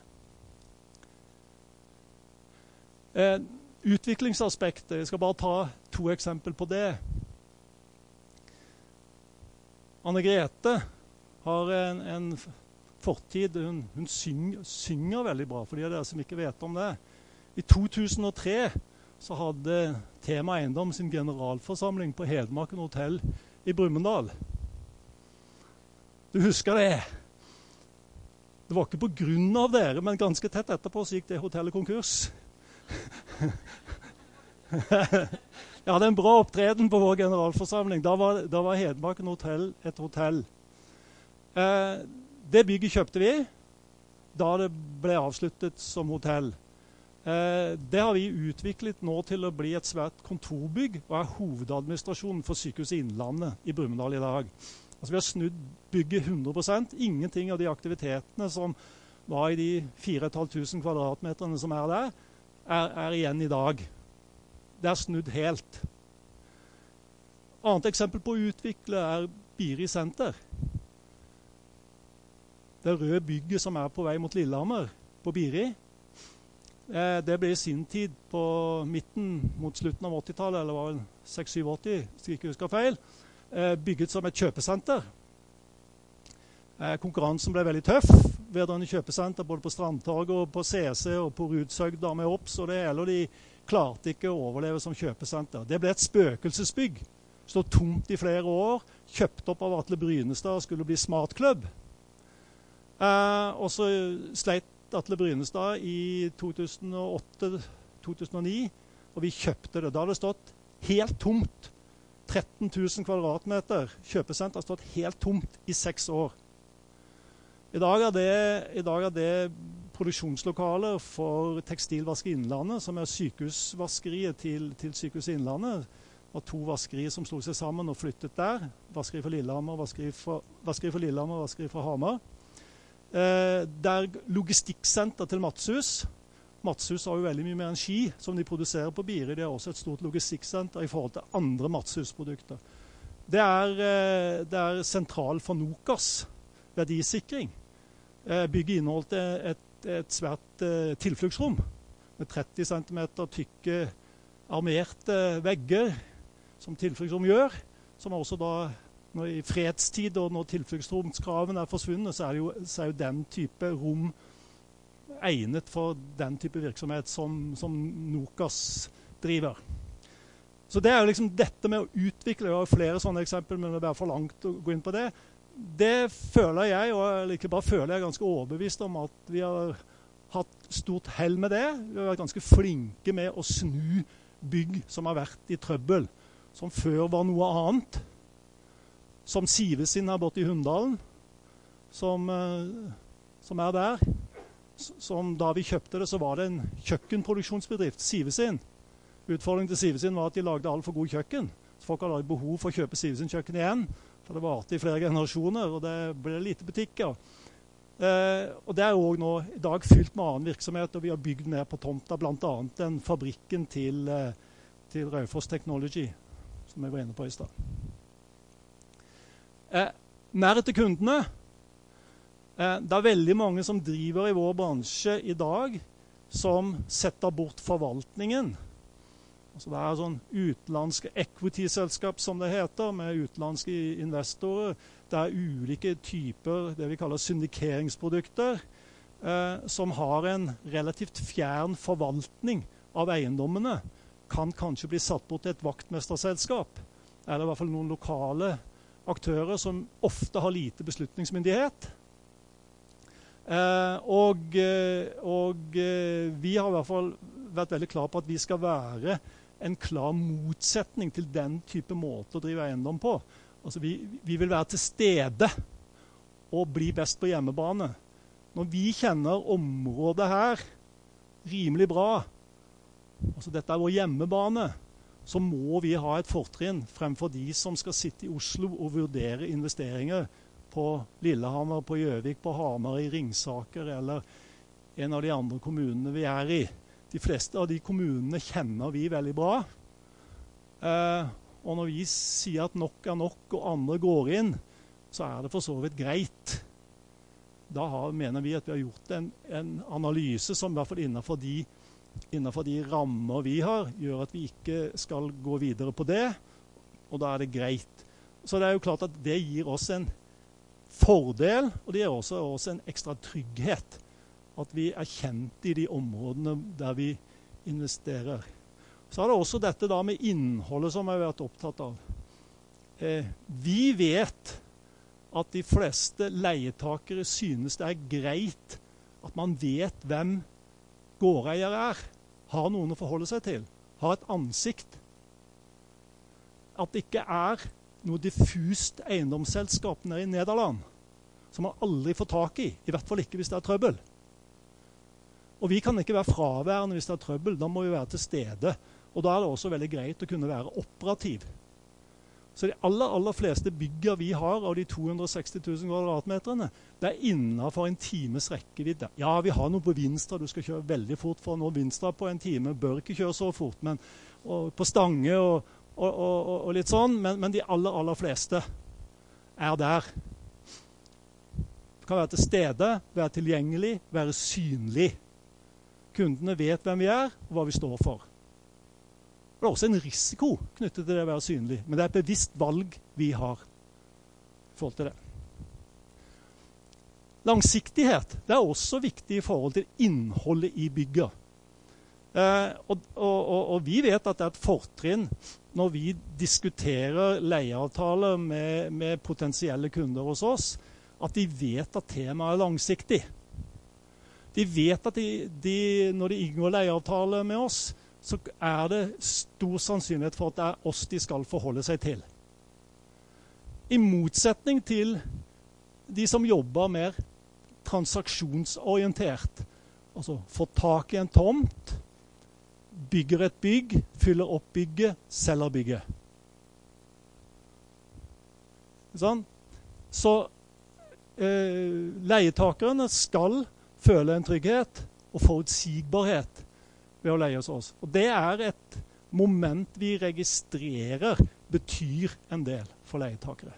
Eh, utviklingsaspektet, jeg skal bare ta to eksempel på det. Anne Grete har en, en fortid, hun, hun synger, synger veldig bra, for de av dere som ikke vet om det. I to tusen og tre så hadde Tema Eiendom sin generalforsamling på Hedmarken hotell i Brumunddal. Du husker det? Det var ikke på grunn av dere, men ganske tett etterpå så gikk det hotellet konkurs. Jeg hadde en bra opptreden på vår generalforsamling. Da var, da var Hedmarken hotell et hotell. Eh, det bygget kjøpte vi da det ble avsluttet som hotell. Eh, det har vi utviklet nå til å bli et svært kontorbygg og er hovedadministrasjonen for Sykehuset Innlandet i Brumunddal i dag. Altså vi har snudd bygget hundre prosent. Ingenting av de aktivitetene som var i de fire tusen fem hundre kvadratmeterne som er der, er, er igjen i dag. Det er snudd helt. Annet eksempel på å utvikle er Biri Senter. Det røde bygget som er på vei mot Lillehammer på Biri. Eh, det ble i sin tid på midten mot slutten av åttitallet, eller var det seks syv åtti, hvis jeg ikke husker feil, eh, bygget som et kjøpesenter. Eh, konkurransen ble veldig tøff. Vedrørende kjøpesenter både på Strandtorget og på C C og på Rudshøgda med Ops, og det hele, og de klarte ikke å overleve som kjøpesenter. Det ble et spøkelsesbygg. Stod tomt i flere år, kjøpt opp av Atle Brynestad og skulle bli smartklubb. Eh, og så sleit Atle Brynestad i to tusen og åtte til to tusen og ni, og vi kjøpte det. Da hadde det stått helt tomt. tretten tusen kvadratmeter kjøpesenter har stått helt tomt i seks år. I dag er det, i dag er det produksjonslokaler for Tekstilvask Innlandet, som er sykehusvaskeriet til, til Sykehuset Innlandet. Det var to vaskerier som slo seg sammen og flyttet der. Vaskeri for Lillehammer, vaskeri for, vaskeri for Lillehammer, vaskeri for Hamar. Eh, det er logistikksenter til Matshus. Matshus har jo veldig mye mer enn ski som de produserer på Biri. Det er også et stort logistikksenter i forhold til andre Matshus-produkter. Det er, eh, det er sentral for Nokas verdisikring. Eh, bygget inneholdt et, et svært eh, tilfluktsrom med tretti centimeter tykke armerte vegger, som tilfluktsrom gjør, som også da når i fredstid og når tilfluktsromskravene er forsvunnet, så er, det jo, så er jo den type rom egnet for den type virksomhet som, som Nokas driver. Så det er jo liksom dette med å utvikle, jeg har flere sånne eksempler, men det er for langt å gå inn på det. Det føler jeg, og ikke bare føler jeg, ganske overbevist om at vi har hatt stort hell med det. Vi har vært ganske flinke med å snu bygg som har vært i trøbbel, som før var noe annet. Som Sivesin her borte i Hunndalen, som, som er der. Som da vi kjøpte det, så var det en kjøkkenproduksjonsbedrift, Sivesin. Utfordringen til Sivesin var at de lagde alt for god kjøkken. Så folk har behov for å kjøpe Sivertsen-kjøkken igjen, for det varte i flere generasjoner, og det ble lite butikker. Eh, og det er også nå i dag fylt med annen virksomhet, og vi har bygd mer på tomta, blant annet den fabrikken til, eh, til Raufoss Technology, som jeg var inne på i stad. Eh, nærhet til kundene. Eh, det er veldig mange som driver i vår bransje i dag, som setter bort forvaltningen. Altså det er sånn utenlandske equity-selskap, som det heter, med utenlandske investorer. Det er ulike typer, det vi kaller syndikeringsprodukter, eh, som har en relativt fjern forvaltning av eiendommene. Kan kanskje bli satt bort til et vaktmesterselskap, eller i hvert fall noen lokale aktører som ofte har lite beslutningsmyndighet. Eh, og og eh, vi har i hvert fall vært veldig klar på at vi skal være en klar motsetning til den type måte å drive eiendom på. Altså vi, vi vil være til stede og bli best på hjemmebane. Når vi kjenner området her rimelig bra, altså dette er vår hjemmebane, så må vi ha et fortrinn fremfor de som skal sitte i Oslo og vurdere investeringer på Lillehammer, på Gjøvik, på Hamar, i Ringsaker eller en av de andre kommunene vi er i. De fleste av de kommunene kjenner vi veldig bra. Eh, og når vi sier at nok er nok, og andre går inn, så er det for så vidt greit. Da har, mener vi at vi har gjort en, en analyse som i hvert fall innenfor de, innenfor de rammer vi har, gjør at vi ikke skal gå videre på det, og da er det greit. Så det er jo klart at det gir oss en fordel, og det gir også, også en ekstra trygghet. At vi er kjent i de områdene der vi investerer. Så er det også dette da med innholdet som jeg har vært opptatt av. Eh, vi vet at de fleste leietakere synes det er greit at man vet hvem gårdeier er. Har noen å forholde seg til. Har et ansikt. At det ikke er noe diffust eiendomsselskap nede i Nederland som man aldri får tak i. I hvert fall ikke hvis det er trøbbel. Og vi kan ikke være fraværende hvis det er trøbbel. Da må vi være til stede. Og da er det også veldig greit å kunne være operativ. Så de aller, aller fleste bygger vi har av de to hundre og seksti tusen kvadratmeterne, det er innenfor en times rekkevidde. Ja, vi har noe på Vinstra. Du skal kjøre veldig fort for å nå Vinstra på en time. Bør ikke kjøre så fort, men og på Stange og, og, og, og litt sånn. Men, men de aller, aller fleste er der. Du kan være til stede, være tilgjengelig, være synlig. Kundene vet hvem vi er, og hva vi står for. Det er også en risiko knyttet til det å være synlig, men det er et bevisst valg vi har i forhold til det. Langsiktighet, det er også viktig i forhold til innholdet i bygget. Eh, og, og, og, og vi vet at det er et fortrinn når vi diskuterer leieavtaler med, med potensielle kunder hos oss, at de vet at temaet er langsiktig. De vet at de, de, når de inngår leieavtale med oss, så er det stor sannsynlighet for at det er oss de skal forholde seg til. I motsetning til de som jobber mer transaksjonsorientert. Altså får tak i en tomt, bygger et bygg, fyller opp bygget, selger bygget. Sånn? Så eh, leietakerne skal føle en trygghet og forutsigbarhet ved å leie hos oss. Og det er et moment vi registrerer betyr en del for leietakere.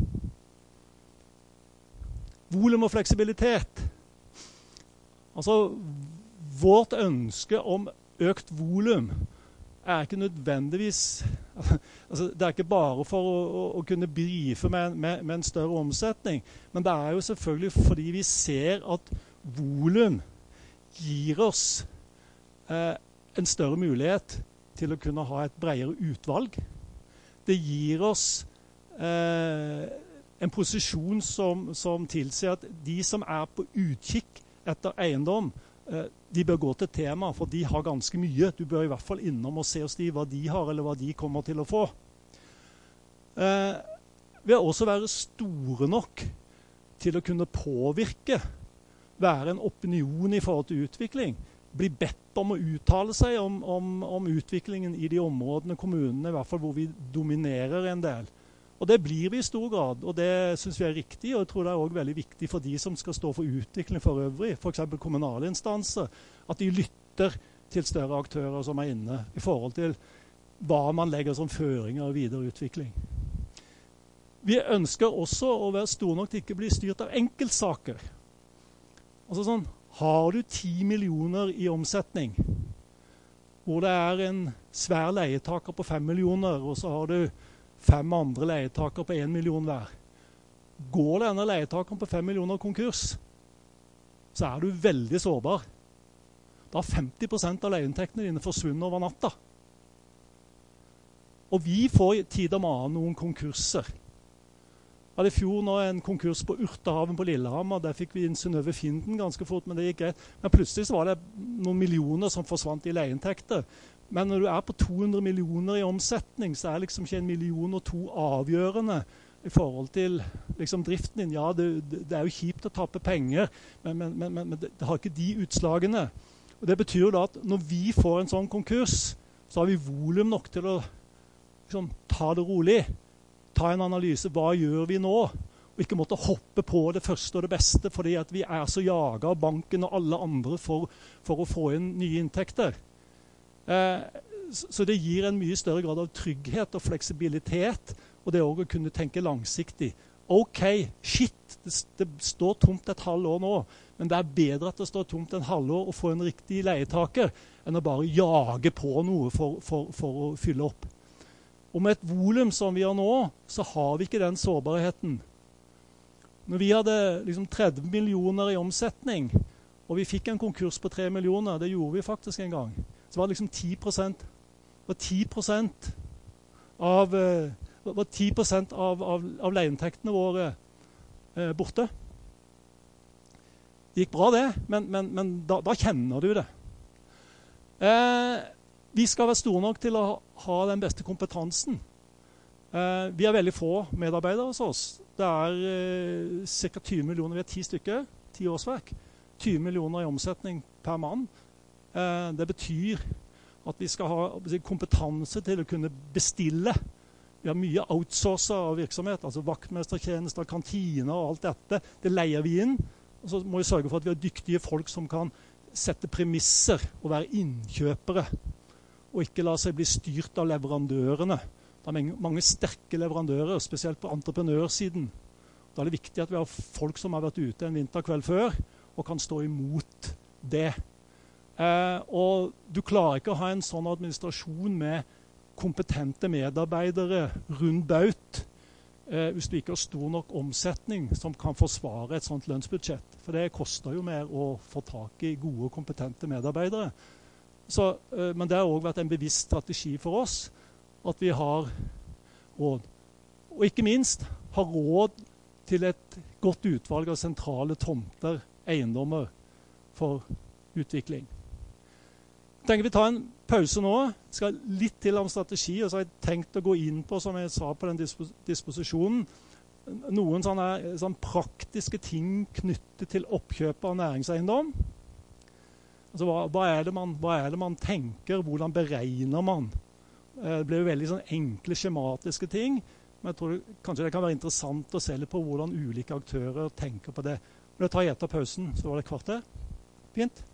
Volum og fleksibilitet. Altså, vårt ønske om økt volum er ikke nødvendigvis altså, det er ikke bare for å, å, å kunne brife med, med, med en større omsetning, men det er jo selvfølgelig fordi vi ser at volum gir oss eh, en større mulighet til å kunne ha et bredere utvalg. Det gir oss eh, en posisjon som, som tilsier at de som er på utkikk etter eiendom, eh, de bør gå til tema, for de har ganske mye. Du bør i hvert fall innom og se hos de hva de har, eller hva de kommer til å få. Eh, ved å også være store nok til å kunne påvirke, være en opinion i forhold til utvikling. blir bedt om å uttale seg om, om, om utviklingen i de områdene, kommunene, i hvert fall hvor vi dominerer en del. Og det blir vi i stor grad, og det synes vi er riktig, og jeg tror det er også veldig viktig for de som skal stå for utvikling for øvrig, for eksempel kommunale instanser, at de lytter til større aktører som er inne, i forhold til hva man legger som føringer og videre utvikling. Vi ønsker også å være store nok til ikke bli styrt av enkeltsaker. Altså sånn, har du ti millioner i omsetning, hvor det er en svær leietaker på fem millioner, og så har du fem andre leietaker på en million hver. Går denne leietakeren på fem millioner konkurs, så er du veldig sårbar. Da har femti prosent av leieinntektene dine forsvunnet over natta. Og vi får i tid om annen noen konkurser. Det var i fjor nå en konkurs på Urtehaven på Lillehammer. Der fikk vi inn Synnøve Finden ganske fort, men det gikk greit. Men plutselig så var det noen millioner som forsvant i leieinntekter. Men når du er på to hundre millioner i omsetning, så er liksom ikke en million og to avgjørende i forhold til liksom driften din. Ja, det, det er jo kjipt å tappe penger, men, men, men, men det, det har ikke de utslagene. Og det betyr jo da at når vi får en sånn konkurs, så har vi volum nok til å liksom, ta det rolig. Ta en analyse, hva gjør vi nå? Og ikke måtte hoppe på det første og det beste, fordi at vi er så jaget av banken og alle andre for, for å få inn nye inntekter. Eh, så det gir en mye større grad av trygghet og fleksibilitet, og det er også å kunne tenke langsiktig. Ok, shit, det, det står tomt et halvår nå, men det er bedre at det står tomt en halvår og få en riktig leietaker, enn å bare jage på noe for, for, for å fylle opp. Og med et volum som vi har nå, så har vi ikke den sårbarheten. Når vi hadde liksom tretti millioner i omsetning, og vi fikk en konkurs på tre millioner, det gjorde vi faktisk en gang, så var det liksom ti prosent, var ti prosent av, var ti prosent av, av, av leieinntektene våre eh, borte. Det gikk bra det, men, men, men da, da kjenner du det. Eh, Vi skal være store nok til å ha den beste kompetansen. Eh, vi er veldig få medarbeidere hos oss. Det er eh, ca. tyve millioner, vi er ti stykker, ti årsverk. tyve millioner i omsetning per mann. Eh, det betyr at vi skal ha kompetanse til å kunne bestille. Vi har mye outsourcer av virksomhet, altså vaktmestertjenester, kantiner og alt dette. Det leier vi inn, og så må vi sørge for at vi har dyktige folk som kan sette premisser og være innkjøpere. Og ikke la seg bli styrt av leverandørene. Det er mange, mange sterke leverandører, spesielt på entreprenørsiden. Da er det viktig at vi har folk som har vært ute en vinterkveld før, og kan stå imot det. Eh, og du klarer ikke å ha en sånn administrasjon med kompetente medarbeidere rundt baut, eh, hvis du ikke har stor nok omsetning som kan forsvare et sånt lønnsbudsjett. For det koster jo mer å få tak i gode og kompetente medarbeidere. Så, uh, men det har også vært en bevisst strategi for oss at vi har råd. Og ikke minst har råd til et godt utvalg av sentrale tomter, eiendommer for utvikling. Jeg tenker vi tar en pause nå. Jeg skal litt til om strategi, og så har jeg tenkt å gå inn på, som jeg sa på den dispos disposisjonen, noen sånne, sånne praktiske ting knyttet til oppkjøp av næringseiendom. Altså, hva, hva, er det man, hva er det man tenker? Hvordan beregner man? Det blir jo veldig sånn enkle, skjematiske ting, men jeg tror det, kanskje det kan være interessant å se litt på hvordan ulike aktører tenker på det. Men jeg tar etter pausen, så var det et kvarter. Fint.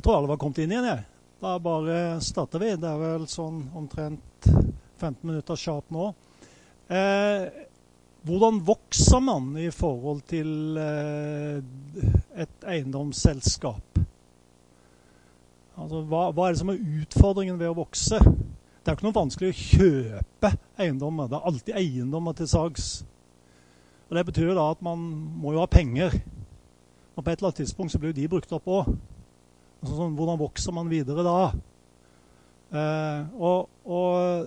Jeg tror alle var kommet inn igjen, jeg. Da bare starter vi. Det er vel sånn omtrent femten minutter sharp nå. Eh, hvordan vokser man i forhold til eh, et eiendomsselskap? Altså, hva, hva er det som er utfordringen ved å vokse? Det er jo ikke noe vanskelig å kjøpe eiendommer. Det er alltid eiendommer til salgs. Og det betyr da at man må jo ha penger. Og på et eller annet tidspunkt så blir de brukt opp også. Altså, sånn, hvordan vokser man videre da? Eh, og, og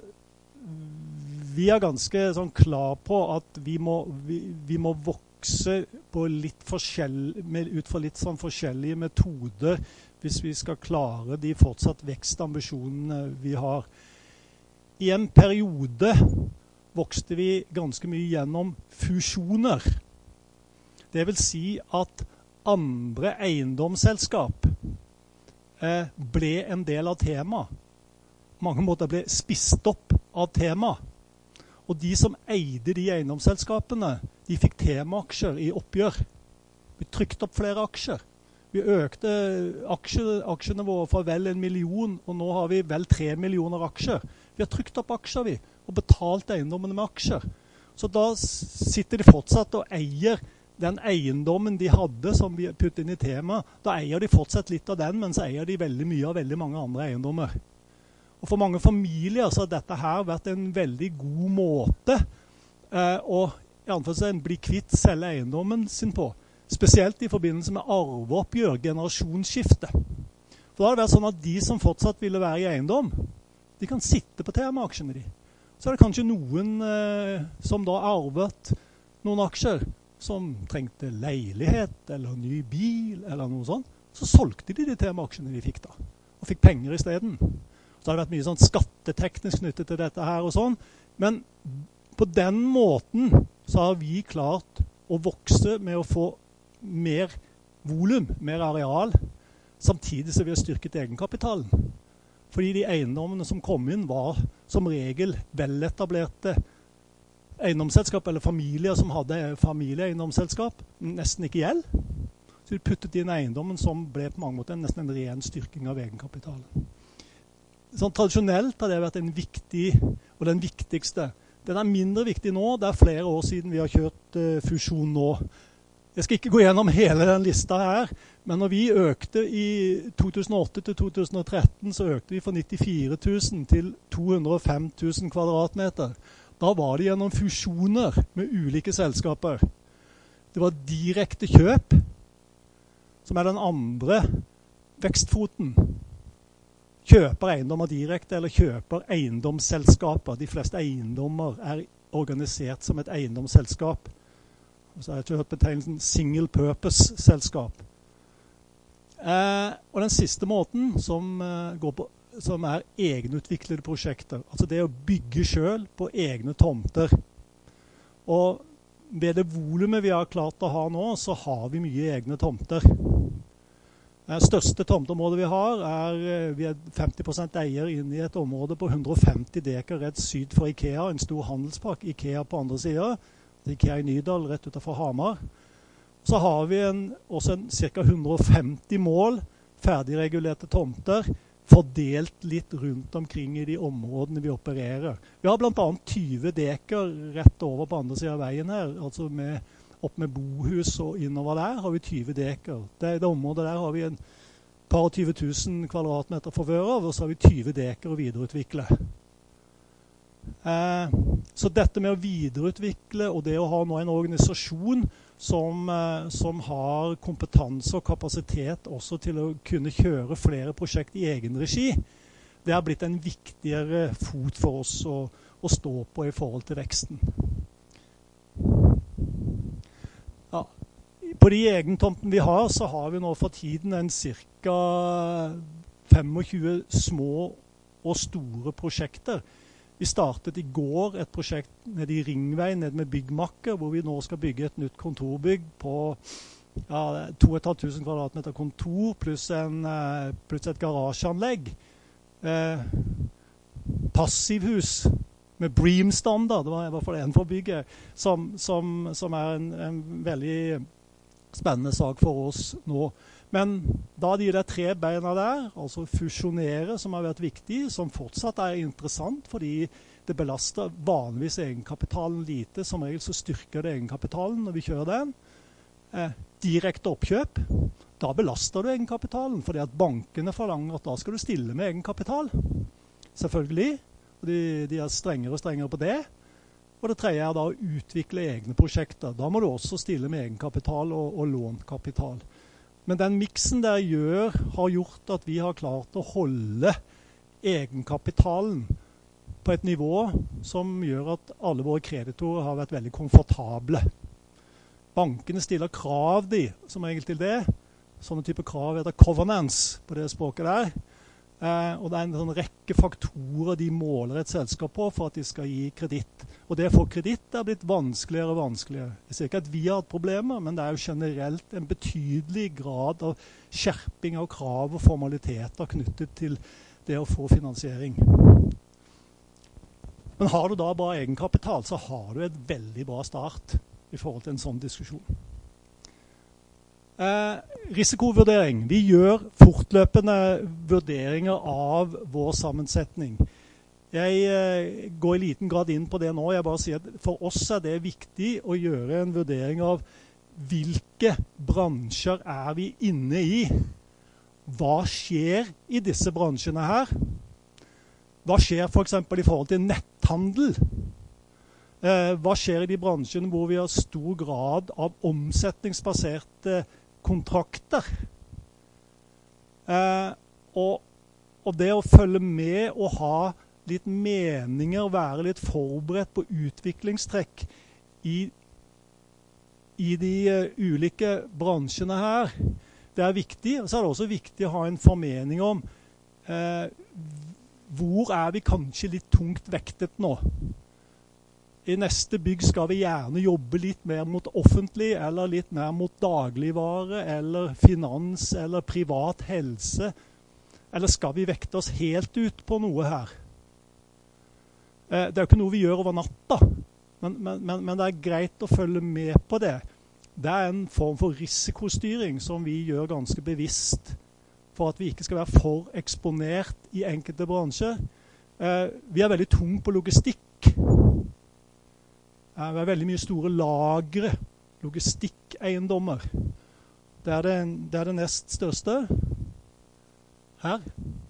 vi er ganske sånn klar på at vi må, vi, vi må vokse på litt forskjell, med, ut fra litt sånn forskjellige metoder hvis vi skal klare de fortsatt vekstambisjonene vi har. I en periode vokste vi ganske mye gjennom fusjoner. Det vil si at andre eiendomsselskap eh, ble en del av temaet. Mange måter ble spist opp av temaet. Og de som eide de eiendomsselskapene, de fikk temaaksjer i oppgjør. Vi trykte opp flere aksjer. Vi økte aksje, aksjene våre fra vel en million, og nå har vi vel tre millioner aksjer. Vi har trykt opp aksjer, vi, og betalt eiendommene med aksjer. Så da sitter de fortsatt og eier den eiendommen de hadde som vi puttet inn i temaet. Da eier de fortsatt litt av den, men så eier de veldig mye av veldig mange andre eiendommer. Og for mange familier så har dette her vært en veldig god måte eh, å i anførselen bli kvitt selge eiendommen sin på. Spesielt i forbindelse med arveoppgjør, generasjonsskifte. For da har det vært sånn at de som fortsatt ville være i eiendom, de kan sitte på temaaksjene de. Så er det kanskje noen eh, som da arvet noen aksjer, som trengte leilighet eller ny bil eller noe sånt. Så solgte de de temaaksjene de fikk da, og fikk penger i stedet. Så har det vært mye sånn skatteteknisk knyttet til dette her og sånn. Men på den måten så har vi klart å vokse med å få mer volum, mer areal, samtidig så vi har styrket egenkapitalen. Fordi de eiendommene som kom inn var som regel veletablerte eiendomsselskap, eller familier som hadde familieeiendomsselskap, nesten ikke gjeld. Så vi puttet inn eiendommen som ble på mange måter nesten en ren styrking av egenkapitalen. Sånn, tradisjonelt har det vært en viktig, og den viktigste. Den er mindre viktig nå. Det er flere år siden vi har kjørt uh, fusjon nå. Jeg skal ikke gå gjennom hele den lista her, men når vi økte i to tusen og åtte til to tusen og tretten, så økte vi fra nittifire tusen til to hundre og fem tusen kvadratmeter. Da var det gjennom fusjoner med ulike selskaper. Det var direkte kjøp, som er den andre vekstfoten. Kjøper eiendommer direkte, eller kjøper eiendomsselskaper. De fleste eiendommer er organisert som et eiendomsselskap. Så har jeg ikke hørt betegnelsen single purpose-selskap. Eh, og den siste måten som, eh, går på, som er egenutviklede prosjekter. Altså det å bygge selv på egne tomter. Og ved det volumet vi har klart å ha nå, så har vi mye egne tomter. Det største tomteområdet vi har er, vi er femti prosent eier inne i et område på hundre og femti dekar rett syd for IKEA, en stor handelspark, IKEA på andre siden, IKEA i Nydal rett utenfor Hamar. Så har vi en, også en ca. hundre og femti mål ferdigregulerte tomter, fordelt litt rundt omkring i de områdene vi opererer. Vi har blant annet tyve dekar rett over på andre siden av veien her, altså med opp med bohus og innover der har vi tyve dekar. Det, det området der har vi en par og tyve tusen kvadratmeter for før av, og så har vi tyve dekar å videreutvikle. Eh, så dette med å videreutvikle, og det å ha nå en organisasjon som, eh, som har kompetanse og kapasitet også til å kunne kjøre flere prosjekt i egen regi, det har blitt en viktigere fot for oss å, å stå på i forhold til veksten. Ja. På de egentomten vi har, så har vi nå for tiden en ca. tjuefem små og store prosjekter. Vi startet i går et prosjekt nede i Ringvei, nede med Byggmakker, hvor vi nå skal bygge et nytt kontorbygg på ja, to tusen fem hundre kvadratmeter kontor, pluss, en, pluss et garasjeanlegg. Eh, passivhus med Bream-standard, det var i hvert fall en for bygget, som, som, som er en, en veldig spennende sak for oss nå. Men da de der tre beina der, altså fusjonere som har vært viktig, som fortsatt er interessant fordi det belaster vanligvis egenkapitalen lite, som regel så styrker det egenkapitalen når vi kjører den. Eh, direkte oppkjøp, da belaster du egenkapitalen, fordi at bankene forlanger at da skal du stille med egenkapital. Selvfølgelig, og de, de er strengere og strengere på det. Og det tredje er da å utvikle egne prosjekter. Da må du også stille med egenkapital og, og lånkapital. Men den miksen der gjør, har gjort at vi har klart å holde egenkapitalen på et nivå som gjør at alle våre kreditorer har vært veldig komfortable. Bankene stiller krav de, som regel til det. Sånne type krav heter covenants på det språket der. Eh, og det er en sånn rekke faktorer de måler et selskap på for at de skal gi kreditt. Og det å få kreditt er blitt vanskeligere og vanskeligere. Jeg sier ikke at vi har hatt problemer, men det er jo generelt en betydelig grad av skjerping av krav og formaliteter knyttet til det å få finansiering. Men har du da bare egenkapital, så har du et veldig bra start i forhold til en sånn diskusjon. Eh, risikovurdering. Vi gjør fortløpende vurderinger av vår sammensetning. Jeg eh, går i liten grad inn på det nå. Jeg bare sier at for oss er det viktig å gjøre en vurdering av hvilke bransjer er vi inne i. Hva skjer i disse bransjene her? Hva skjer for eksempel i forhold til netthandel? Eh, hva skjer i de bransjene hvor vi har stor grad av omsetningsbaserte kontrakter? Eh, og, og det å følge med og ha litt meninger, være litt forberedt på utviklingstrekk i, i de uh, ulike bransjene her, det er viktig. Og så er det også viktig å ha en formening om eh, hvor er vi kanskje litt tungt vektet nå. I neste bygg skal vi gjerne jobbe litt mer mot offentlig, eller litt mer mot dagligvare, eller finans, eller privat helse. Eller skal vi vekte oss helt ut på noe her? Eh, det er jo ikke noe vi gjør over natta, men, men, men, men det er greit å følge med på det. Det er en form for risikostyring som vi gjør ganske bevisst, for at vi ikke skal være for eksponert i enkelte bransjer. Eh, vi er veldig tung på logistikk. Det er veldig mye store lagre, logistikkeiendommer. Det er det, det er det nest største. Her.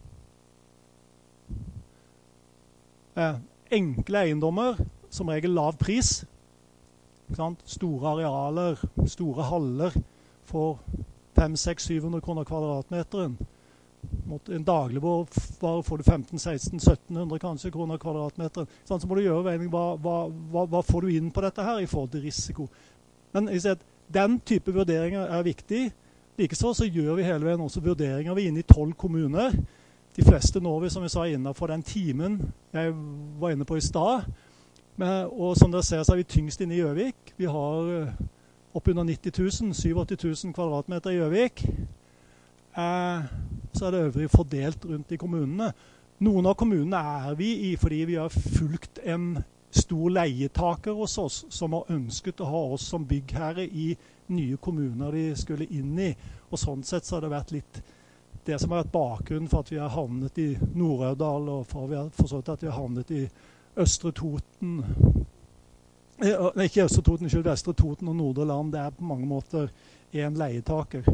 Eh, enkle eiendommer, som regel lav pris. Ikke sant? Store arealer, store haller for fem, seks, syv hundre kroner kvadratmeteren. Mot en dagligvare får du femten, seksten, sytten hundre kanskje kroner kvadratmeter. Sånn, så må du gjøre veining, hva, hva, hva, hva får du inn på dette her i forhold til risiko. Men jeg sier at den type vurderinger er viktig. Likeså så gjør vi hele veien også vurderinger. Vi er inne i tolv kommuner. De fleste når vi, som vi sa, innenfor den timen jeg var inne på i stad. Men, og som dere ser, så er vi tyngst inne i Gjøvik. Vi har oppunder nitti tusen, syttisju tusen kvadratmeter i Gjøvik. Eh, så er det øvrig fordelt rundt i kommunene. Noen av kommunene er vi i fordi vi har fulgt en stor leietaker hos oss som har ønsket å ha oss som byggherre i nye kommuner de skulle inn i. Og sånn sett så har det vært litt det som har vært bakgrunnen for at vi har havnet i Nord-Aurdal, og for vi har forstått at vi har havnet i Østre Toten. Eh, nei, ikke Østre Toten, ikke Vestre Toten og Nordre Land. Det er på mange måter en leietaker.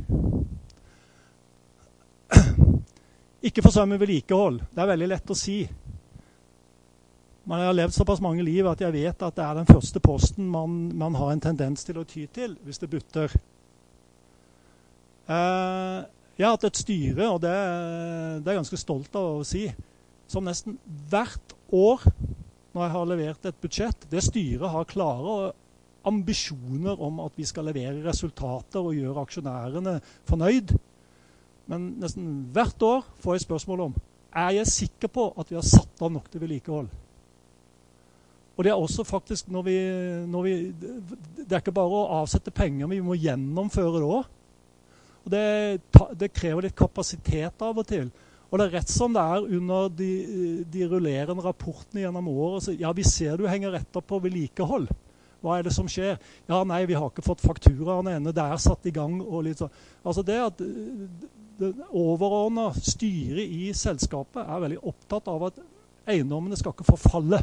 Ikke forsømme vedlikehold. Det er veldig lett å si. Man har levd såpass mange liv at jeg vet at det er den første posten man, man har en tendens til å ty til hvis det butter. Eh, jeg har hatt et styre, og det, det er jeg ganske stolt av å si, som nesten hvert år når jeg har levert et budsjett, det styret har klare ambisjoner om at vi skal levere resultater og gjøre aksjonærene fornøyd. Men nesten hvert år får jeg spørsmål om, er jeg sikker på at vi har satt av nok til vedlikehold? Og det er også faktisk når vi, når vi, det er ikke bare å avsette penger, men vi må gjennomføre det også. Og det, det krever litt kapasitet av og til. Og det er rett som det er under de, de rullerende rapportene gjennom året. Så, ja, vi ser du henger etter på vedlikehold. Hva er det som skjer? Ja, nei, vi har ikke fått fakturaene ennå. Det er satt i gang. Og litt sånn. Altså det at det overordnede styret i selskapet er veldig opptatt av at eiendommene skal ikke forfalle.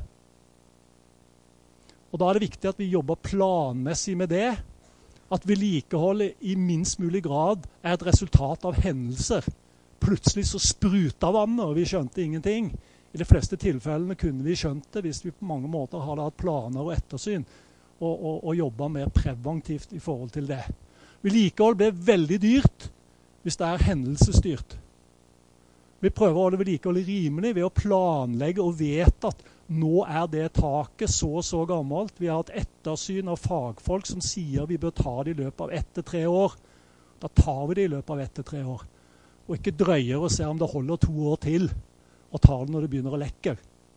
Og da er det viktig at vi jobber planmessig med det. At vedlikeholdet i minst mulig grad er et resultat av hendelser. Plutselig så spruta vannet, og vi skjønte ingenting. I de fleste tilfellene kunne vi skjønt det hvis vi på mange måter hadde hatt planer og ettersyn og, og, og jobbet mer preventivt i forhold til det. Vedlikehold blir veldig dyrt hvis det er hendelsesstyrt. Vi prøver å holde vedlikeholdet rimelig ved å planlegge og vite at nå er det taket så og så gammelt. Vi har hatt ettersyn av fagfolk som sier vi bør ta det i løpet av ett til tre år. Da tar vi det i løpet av ett til tre år. Og ikke drøyer og ser om det holder to år til, og tar det når det begynner å lekke.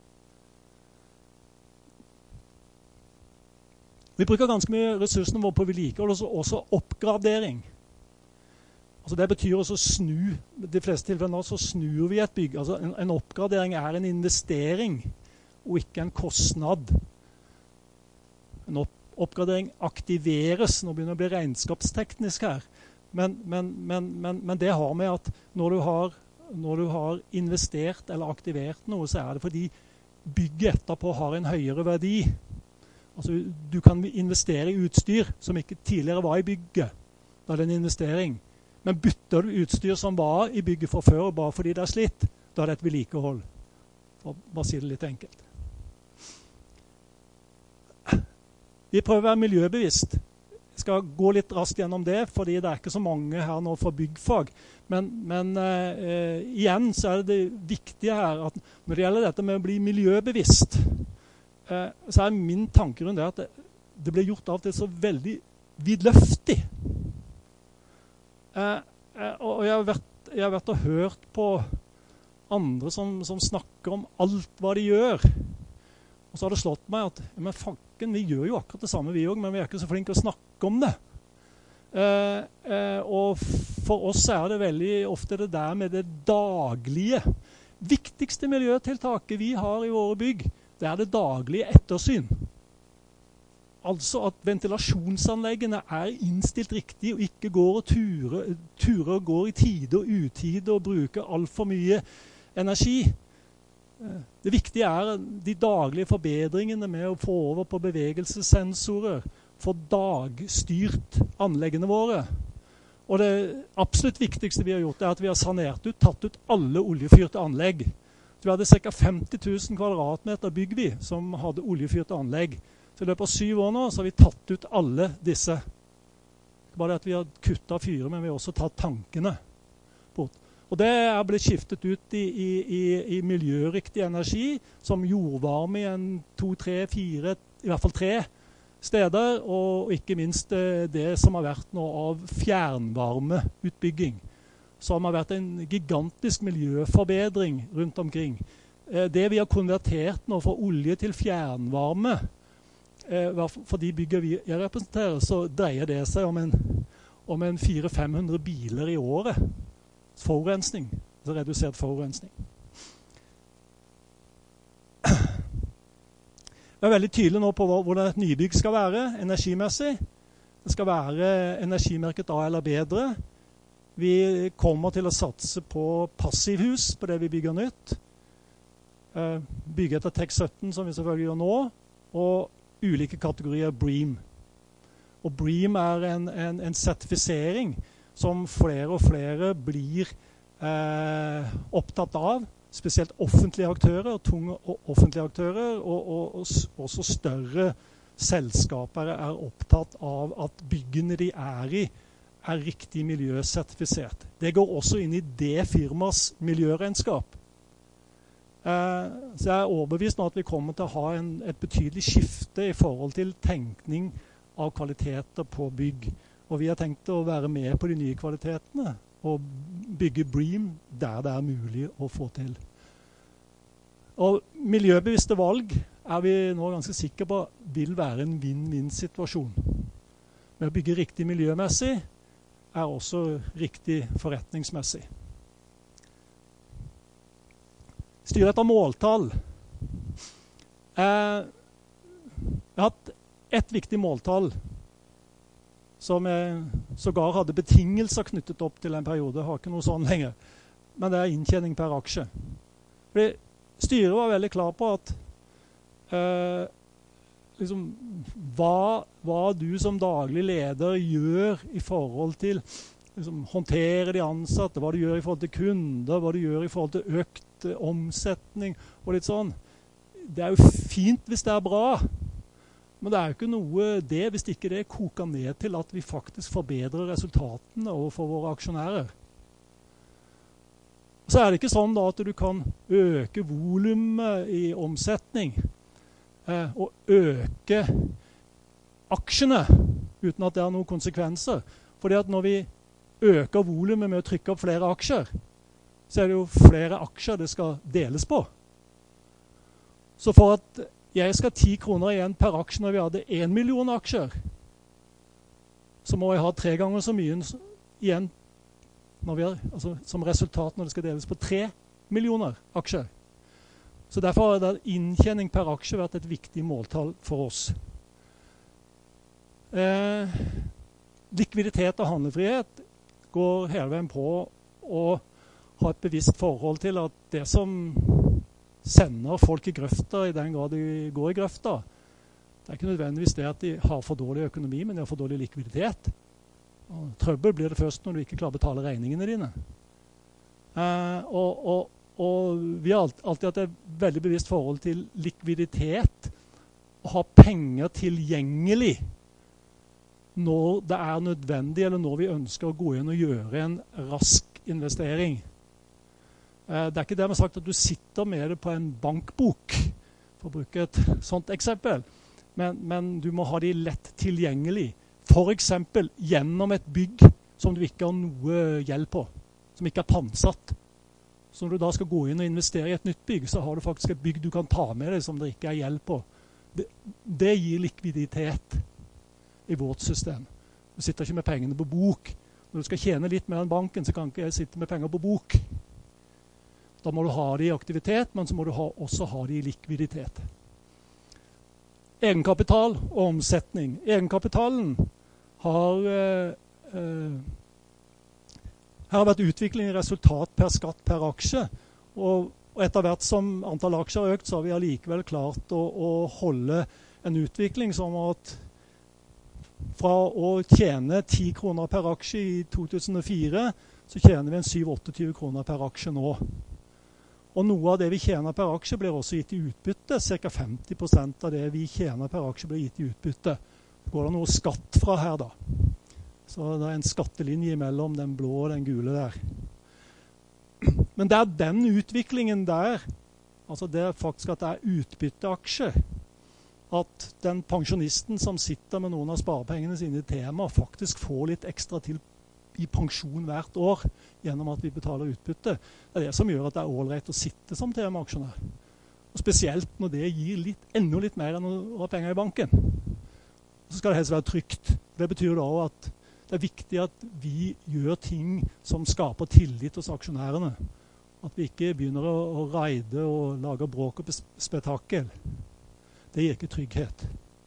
Vi bruker ganske mye ressursene våre på vedlikehold, og også oppgradering. Altså det betyr også snu. I de fleste tilfellene så snur vi et bygg. Altså en, en oppgradering er en investering, og ikke en kostnad. En opp, oppgradering aktiveres. Nå begynner det å bli regnskapsteknisk her. Men, men, men, men, men det har med at når du har, når du har investert eller aktivert noe, så er det fordi bygget etterpå har en høyere verdi. Altså du kan investere i utstyr som ikke tidligere var i bygget. Da er det en investering. Men bytter du utstyr som var i bygget fra før, bare fordi det er slitt, da er det et vedlikehold. For å bare si det litt enkelt. Vi prøver å være miljøbevisst. Jeg skal gå litt raskt gjennom det, fordi det er ikke så mange her nå fra byggfag. Men, men eh, igjen så er det det viktige her at når det gjelder dette med å bli miljøbevisst, eh, så er min tanke rundt det at det, det blir gjort av og til så veldig vidløftig. Eh, eh, og jeg har, vært, jeg har vært og hørt på andre som, som snakker om alt hva de gjør. Og så har det slått meg at men fanken, vi gjør jo akkurat det samme vi også, men vi er ikke så flinke å snakke om det. Eh, eh, og for oss er det veldig ofte det der med det daglige. Viktigste miljøtiltaket vi har i våre bygg, det er det daglige ettersyn. Altså at ventilasjonsanleggene er innstilt riktig og ikke går og turer, turer og går i tide og utide og bruker alt for mye energi. Det viktige er de daglige forbedringene med å få over på bevegelsessensorer, få dagstyrt anleggene våre. Og det absolutt viktigste vi har gjort er at vi har sanert ut, tatt ut alle oljefyrte anlegg. Så vi hadde ca. femti tusen kvadratmeter bygg vi som hadde oljefyrte anlegg. Så i løpet av syv år nå så har vi tatt ut alle disse. Bare det at vi har kuttet fyre, men vi har også tatt tankene bort. Og det er blitt skiftet ut i, i, i, i miljøriktig energi, som jordvarme i en to, tre, fire, i hvert fall tre steder, og ikke minst det som har vært nå av fjernvarmeutbygging, som har vært en gigantisk miljøforbedring rundt omkring. Det vi har konvertert nå fra olje til fjernvarme, for de bygger vi jeg representerer, så dreier det seg om en, om en fire til fem hundre biler i året. Forurensning, altså redusert forurensning. Jeg er veldig tydelig nå på hvordan et nybygg skal være energimessig. Det skal være energimerket A eller bedre. Vi kommer til å satse på passivhus på det vi bygger nytt. Bygge etter Tech sytten, som vi selvfølgelig gjør nå, og ulike kategorier BREEAM. Og BREEAM er en, en, en sertifisering som flere og flere blir eh, opptatt av, spesielt offentlige aktører, tunge offentlige aktører, og, og, og også større selskaper er opptatt av at byggene de er i, er riktig miljøsertifisert. Det går også inn i det firmas miljøregnskap. Eh, så jeg er overbevist om at vi kommer til å ha en, et betydelig skifte i forhold til tenkning av kvaliteter på bygg. Og vi har tenkt å være med på de nye kvalitetene og bygge BREEAM der det er mulig å få til. Og miljøbevisste valg er vi nå ganske sikre på vil være en vinn-vinn-situasjon. Med å bygge riktig miljømessig er også riktig forretningsmessig. Styre etter måltall. Eh, jeg har hatt et viktig måltall som jeg sågar hadde betingelser knyttet opp til en periode. Jeg har ikke noe sånn lenger. Men det er inntjening per aksje. Fordi styret var veldig klar på at eh, liksom, hva, hva du som daglig leder gjør i forhold til liksom, håndtere de ansatte, hva du gjør i forhold til kunder, hva du gjør i forhold til økt eh, omsetning og litt sånn. Det er jo fint hvis det er bra. Men det er jo ikke noe det, hvis ikke det koker ned til at vi faktisk forbedrer resultatene overfor våre aksjonærer. Så er det ikke sånn da at du kan øke volumet i omsetning eh, og øke aksjene uten at det har noen konsekvenser. Fordi at når vi øker volumet med å trykke opp flere aksjer, så er det jo flere aksjer det skal deles på. Så for at jeg skal ha ti kroner igjen per aksje når vi hadde en million aksjer, så må jeg ha tre ganger så mye igjen når vi har, altså, som resultat når det skal deles på tre millioner aksjer. Så derfor har inntjening per aksje vært et viktig måltall for oss. Eh, likviditet og handlefrihet går hele veien på å ha et bevisst forhold til at det som sender folk i grøfta i den grad de går i grøfta. Det er ikke nødvendigvis det at de har for dårlig økonomi, men de har for dårlig likviditet. Og trøbbel blir det først når du ikke klarer å betale regningene dine. Eh, og, og, og vi har alltid hatt et veldig bevisst forhold til likviditet. Å ha penger tilgjengelig når det er nødvendig, eller når vi ønsker å gå inn og gjøre en rask investering. Det er ikke det vi har sagt at du sitter med det på en bankbok, for å bruke et sånt eksempel. Men, men du må ha de lett tilgjengelig. For eksempel gjennom et bygg som du ikke har noe gjeld på, som ikke er pantsatt. Så når du da skal gå inn og investere i et nytt bygg, så har du faktisk et bygg du kan ta med deg som det ikke er gjeld på. Det, det gir likviditet i vårt system. Du sitter ikke med pengene på bok. Når du skal tjene litt mer enn banken, så kan ikke jeg sitte med penger på bok. Da må du ha det i aktivitet, men så må du ha, også ha det i likviditet. Egenkapital og omsetning. Egenkapitalen har eh, eh, her har vært utvikling i resultat per skatt per aksje. Og, og etter hvert som antall aksjer har økt, så har vi allikevel klart å, å holde en utvikling som at fra å tjene ti kroner per aksje i to tusen og fire, så tjener vi en syv til tjue kroner per aksje nå. Og noe av det vi tjener per aksje blir også gitt i utbytte. Cirka femti prosent av det vi tjener per aksje blir gitt i utbytte. Det går det noe skatt fra her da. Så det er en skattelinje mellom den blå og den gule der. Men det er den utviklingen der, altså det er faktisk at det er utbytteaksje, at den pensjonisten som sitter med noen av sparepengene sine i tema faktisk får litt ekstra til i pensjon hvert år gjennom at vi betaler utbytte. Det er det som gjør at det er ålreit å sitte som tema-aksjonær. Og spesielt når det gir litt, enda litt mer enn å ha penger i banken. Så skal det helst være trygt. Det betyr da at det er viktig at vi gjør ting som skaper tillit hos aksjonærene. At vi ikke begynner å, å reide og lage bråk og spetakkel. Det gir ikke trygghet.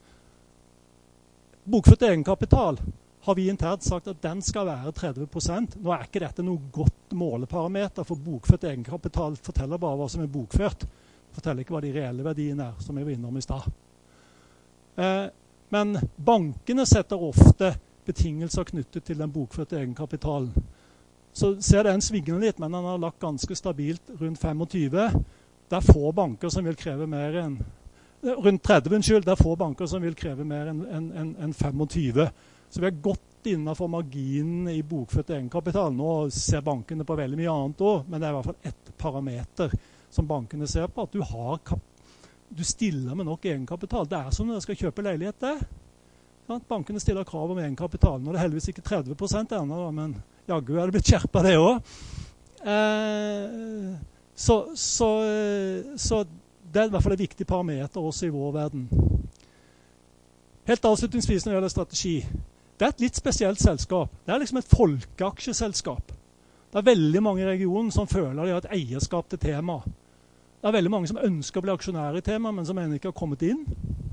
Bokført egenkapital har vi internt sagt at den skal være tretti prosent. Nå er ikke dette noe godt måleparameter, for bokført egenkapital forteller bare hva som er bokført. Forteller ikke hva de reelle verdiene er, som jeg var innom i stad. Eh, men bankene setter ofte betingelser knyttet til den bokførte egenkapitalen. Så ser den svinger litt, men den har lagt ganske stabilt rundt tjuefem. Det er få banker som vil kreve mer enn rundt tretti, unnskyld, det er få banker som vil kreve mer enn en, en, en tjuefem. Så vi er godt innenfor marginen i bokført egenkapital. Nå ser bankene på veldig mye annet også, men det er i hvert fall ett parameter som bankene ser på, at du, har du stiller med nok egenkapital. Det er som når du skal kjøpe leilighet der. Ja, bankene stiller krav om egenkapital. Nå er det heldigvis ikke tretti prosent ennå, men jaggu er det blitt skjerpet det også. Eh, så, så, så det er i hvert fall et viktig parameter også i vår verden. Helt avslutningsvis når det gjelder strategi. Det er et litt spesielt selskap. Det er liksom et folkeaksjeselskap. Det er veldig mange i regionen som føler de har et eierskap til tema. Det er veldig mange som ønsker å bli aksjonærer i tema, men som ennå ikke har kommet inn.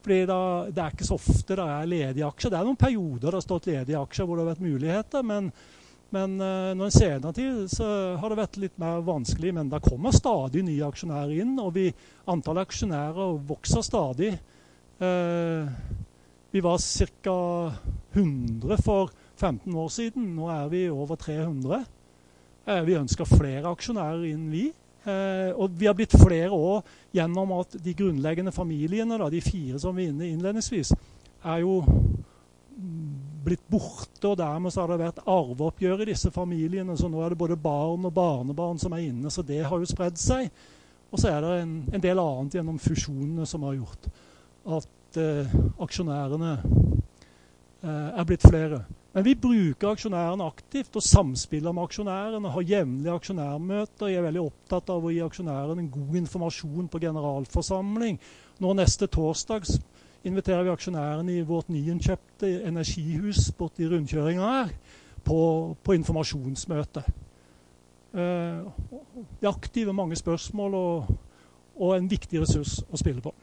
Fordi da, det er ikke så ofte det er ledige aksjer. Det er noen perioder det har stått ledige aksjer hvor det har vært muligheter, men, men uh, når en senere tid så har det vært litt mer vanskelig. Men det kommer stadig nye aksjonærer inn, og vi, antall aksjonærer vokser stadig. Uh, vi var ca. hundre for femten år siden. Nå er vi over tre hundre. Uh, vi ønsker flere aksjonærer inn, vi. Uh, og vi har blitt flere år gjennom at de grunnleggende familiene, da, de fire som vi er inne innledningsvis, er jo blitt borte, og dermed så har det vært arveoppgjør i disse familiene, så nå er det både barn og barnebarn som er inne, så det har jo spredd seg. Og så er det en, en del annet gjennom fusjonene som har gjort at uh, aksjonærene uh, er blitt flere. Men vi bruker aksjonærene aktivt og samspiller med aksjonærene, har jevnlige aksjonærmøter. Jeg er veldig opptatt av å gi aksjonærene en god informasjon på generalforsamling. Nå neste torsdag inviterer vi aksjonærene i vårt nyinnkjøpte energihus borte i rundkjøringen her på, på informasjonsmøte. Uh, det er aktive mange spørsmål og, og en viktig ressurs å spille på.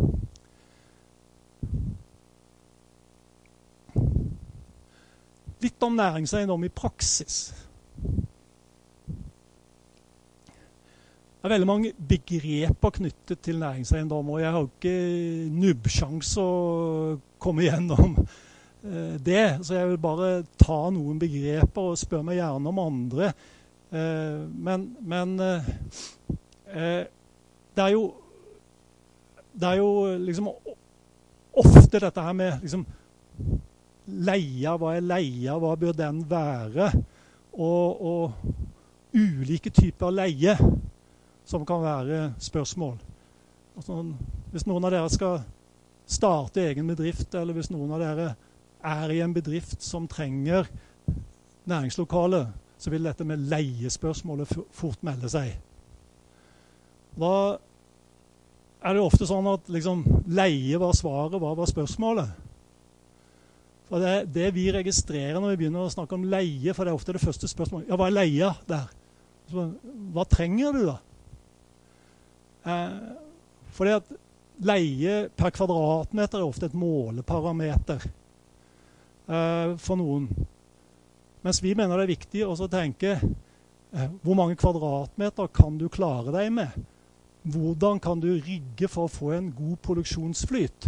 Litt om næringseiendom i praksis. Det er veldig mange begreper knyttet til næringseiendom, og jeg har ikke nubbsjans å komme gjennom eh, det. Så jeg vil bare ta noen begreper og spørre meg gjerne om andre. Eh, men men eh, det er jo det er jo liksom ofte dette her med liksom leia, hva er leia, hva bør den være, og, og ulike typer leie som kan være spørsmål. Altså, hvis noen av dere skal starte egen bedrift, eller hvis noen av dere er i en bedrift som trenger næringslokale, så vil dette med leiespørsmålet fort melde seg. Da er det ofte sånn at liksom, leie var svaret, hva var spørsmålet? For det, det vi registrerer når vi begynner å snakke om leie, for det er ofte det første spørsmålet. Ja, hva er leia der? Så, hva trenger du da? Eh, fordi at leie per kvadratmeter er ofte et måleparameter eh, for noen. Mens vi mener det er viktig også å tenke eh, hvor mange kvadratmeter kan du klare deg med? Hvordan kan du rigge for å få en god produksjonsflyt?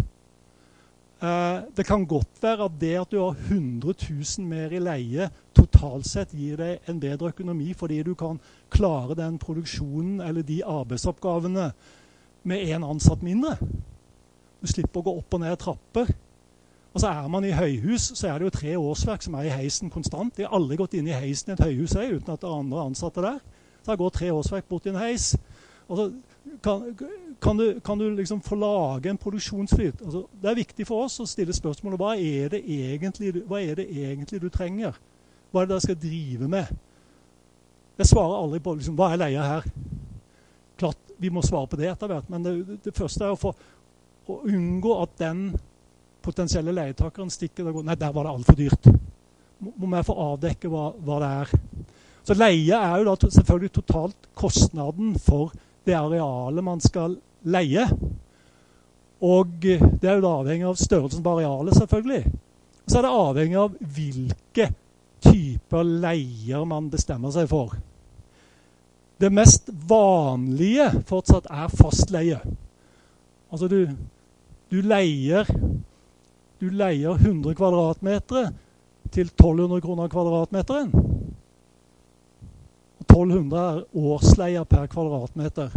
Uh, det kan godt være at det at du har hundre tusen mer i leie totalt sett gir deg en bedre økonomi fordi du kan klare den produksjonen eller de arbeidsoppgavene med en ansatt mindre. Du slipper å gå opp og ned trapper. Og så er man i høyhus, så er det jo tre årsverk som er i heisen konstant. De har aldri gått inn i heisen i et høyhus jeg, uten at det er andre ansatte der. Så jeg går tre årsverk bort i en heis. Og så kan, kan, du, kan du liksom få lage en produksjonsflyt. Altså, det er viktig for oss å stille spørsmålet hva er det egentlig, hva er det egentlig du trenger? Hva er det dere skal drive med? Jeg svarer aldri på liksom, hva er leia her? Klart, vi må svare på det etter hvert, men det, det første er å, få, å unngå at den potensielle leietakeren stikker og går, nei, der var det alt for dyrt. Må, må jeg få avdekke hva, hva det er. Så leie er jo da selvfølgelig totalt kostnaden for det arealet man skal leie. Og det er jo da avhengig av størrelsen på arealet selvfølgelig. Og så er det avhengig av hvilke typer leier man bestemmer seg for. Det mest vanlige fortsatt er fastleie. Altså du, du leier du leier hundre kvadratmeter til tolv hundre kroner kvadratmeteren. tolv hundre er årsleier per kvadratmeter.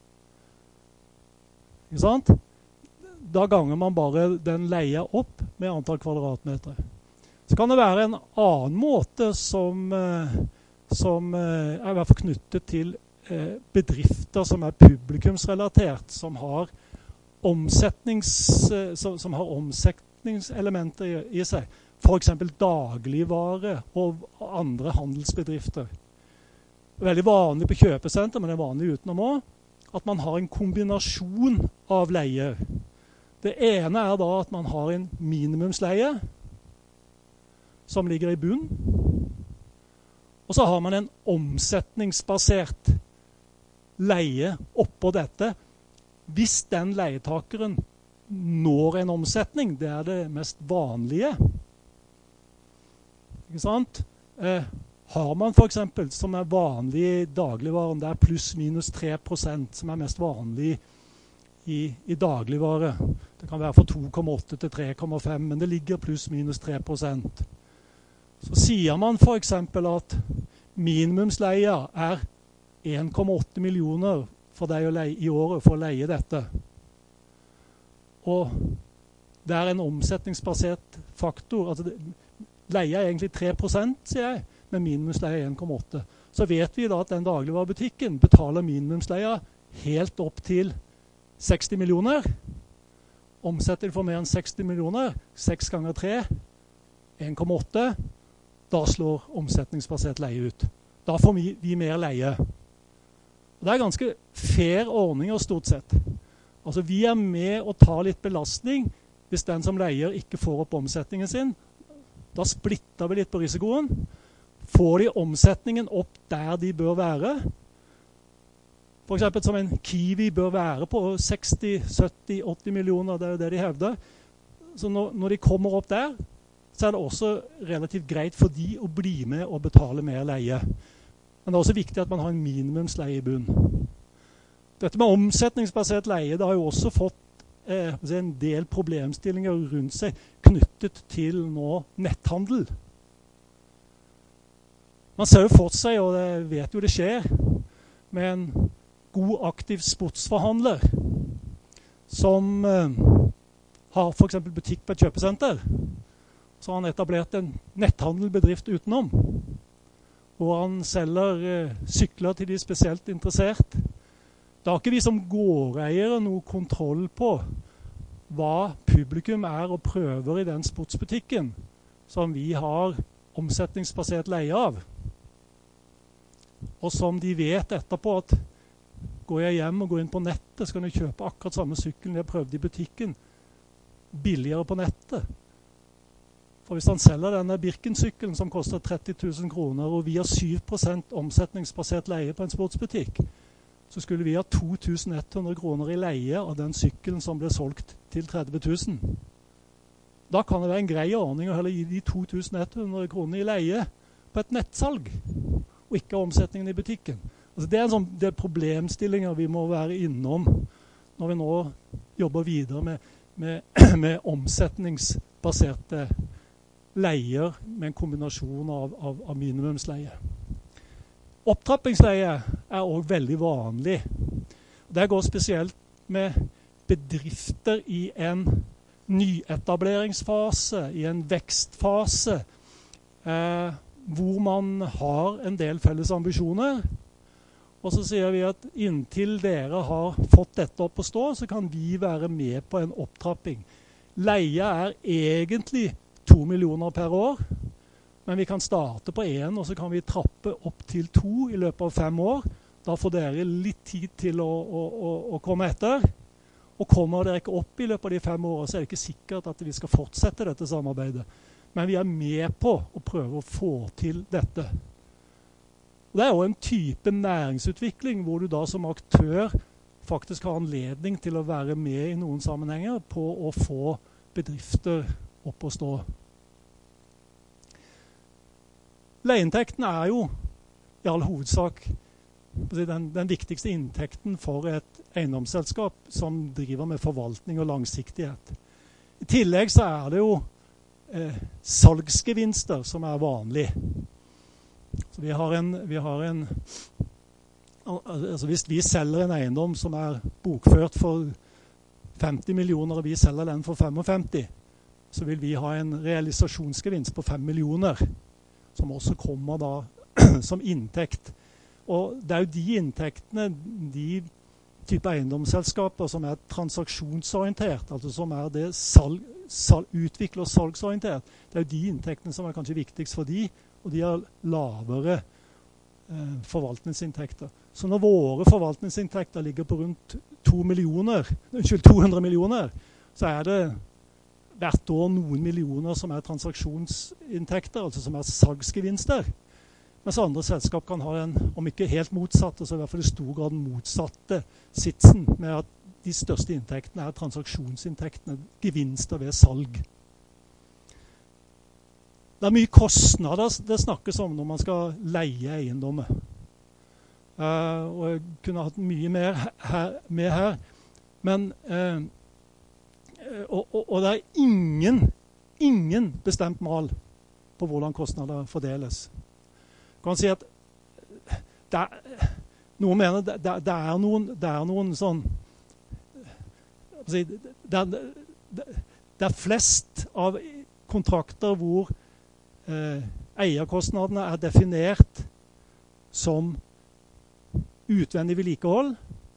Ikke sant? Da ganger man bare den leia opp med antall kvadratmeter. Så kan det være en annen måte som, som er i hvert fall knyttet til bedrifter som er publikumsrelatert, som har, omsetnings, som har omsetningselementer i seg. For eksempel dagligvare og andre handelsbedrifter. Veldig vanlig på kjøpesenter, men det er vanlig utenom også, at man har en kombinasjon av leier. Det ene er da at man har en minimumsleie som ligger i bunn, og så har man en omsetningsbasert leie oppå dette. Hvis den leietakeren når en omsetning, det er det mest vanlige. Ikke sant? Eh, har man for eksempel, som er vanlig i dagligvaren, det er pluss minus tre prosent, som er mest vanlig i, i dagligvare. Det kan være fra to komma åtte til tre komma fem, men det ligger pluss minus tre prosent. Så sier man for eksempel at minimumsleia er en komma åtte millioner for deg å leie, i året for å leie dette. Og det er en omsetningsbasert faktor. Altså det, leia er egentlig tre prosent, sier jeg, men minimumsleia er en komma åtte. Så vet vi da at den dagligvarebutikken betaler minimumsleia helt opp til seksti millioner. Omsetter for mer enn seksti millioner, seks ganger tre, en komma åtte. Da slår omsetningsbasert leie ut. Da får vi, vi mer leie. Og det er ganske fair ordninger stort sett. Altså vi er med å ta litt belastning hvis den som leier ikke får opp omsetningen sin. Da splitter vi litt på risikoen. Får de omsetningen opp der de bør være? For eksempel som en Kiwi bør være på seksti, sytti, åtti millioner, det er jo det de hevder. Så når, når de kommer opp der, så er det også relativt greit for de å bli med og betale mer leie. Men det er også viktig at man har en minimumsleie i bunn. Dette med omsetningsbasert leie, det har jo også fått eh, en del problemstillinger rundt seg knyttet til nå netthandel. Man ser jo for seg, og det vet jo det skjer, med en god, aktiv sportsforhandler som eh, har for eksempel butikk på et kjøpesenter. Så har han etablert en netthandelbedrift utenom, hvor han selger eh, sykler til de spesielt interessert. Da har ikke vi som gårdeiere noe kontroll på hva publikum er og prøver i den sportsbutikken som vi har omsetningsbasert leie av. Og som de vet etterpå at går jeg hjem og går inn på nettet, så kan jeg kjøpe akkurat samme sykkelen jeg prøvde i butikken, billigere på nettet. For hvis han selger denne Birken-sykkelen som koster tretti tusen kroner, og vi har syv prosent omsetningsbasert leie på en sportsbutikk, så skulle vi ha to tusen ett hundre kroner i leie av den sykkelen som ble solgt til tretti tusen. Da kan det være en grei ordning å heller gi de to tusen ett hundre kroner i leie på et nettsalg, og ikke omsetningen i butikken. Altså det er en sånn det er problemstillinger vi må være innom når vi nå jobber videre med, med, med omsetningsbaserte leier med en kombinasjon av, av, av minimumsleie. Opptrappingsleie er også veldig vanlig. Det går spesielt med bedrifter i en nyetableringsfase, i en vekstfase, eh, hvor man har en del felles ambisjoner. Og så sier vi at inntil dere har fått dette opp å stå, så kan vi være med på en opptrapping. Leie er egentlig to millioner per år, men vi kan starte på én, og så kan vi trappe opp til to i løpet av fem år. Da får dere litt tid til å, å, å, å komme etter. Og kommer dere ikke opp i løpet av de fem årene, så er det ikke sikkert at vi skal fortsette dette samarbeidet. Men vi er med på å prøve å få til dette. Og det er jo en type næringsutvikling hvor du da som aktør faktisk har anledning til å være med i noen sammenhenger på å få bedrifter opp å stå. Leieinntekten er jo i all hovedsak den, den viktigste inntekten for et eiendomsselskap som driver med forvaltning og langsiktighet. I tillegg så er det jo eh, salgsgevinster som er vanlig. Så vi har en, vi har en altså hvis vi selger en eiendom som er bokført for femti millioner, og vi selger den for femtifem, så vil vi ha en realisasjonsgevinst på fem millioner, som også kommer da som inntekt. Og det er jo de inntektene, de type eiendomsselskaper som er transaksjonsorientert, altså som er det salg, salg, utvikler og salgsorientert, det er jo de inntektene som er kanskje viktigst for de, og de har lavere eh, forvaltningsinntekter. Så når våre forvaltningsinntekter ligger på rundt to millioner, unnskyld, to hundre millioner, så er det hvert år noen millioner som er transaksjonsinntekter, altså som er salgsgevinster. Mens andre selskap kan ha en, om ikke helt motsatte, så i hvert fall i stor grad motsatte sitsen, med at de største inntektene er transaksjonsinntektene, gevinster ved salg. Det er mye kostnader det snakkes om når man skal leie eiendommer. Uh, og jeg kunne hatt mye mer her, med her. Men uh, og, og, og det er ingen, ingen bestemt mal på hvordan kostnader fordeles. Kan man si at det er, noen mener det, det, det, er noen, det er noen sånn det er, det, det er flest av kontrakter hvor eh, eierkostnadene er definert som utvendig vedlikehold,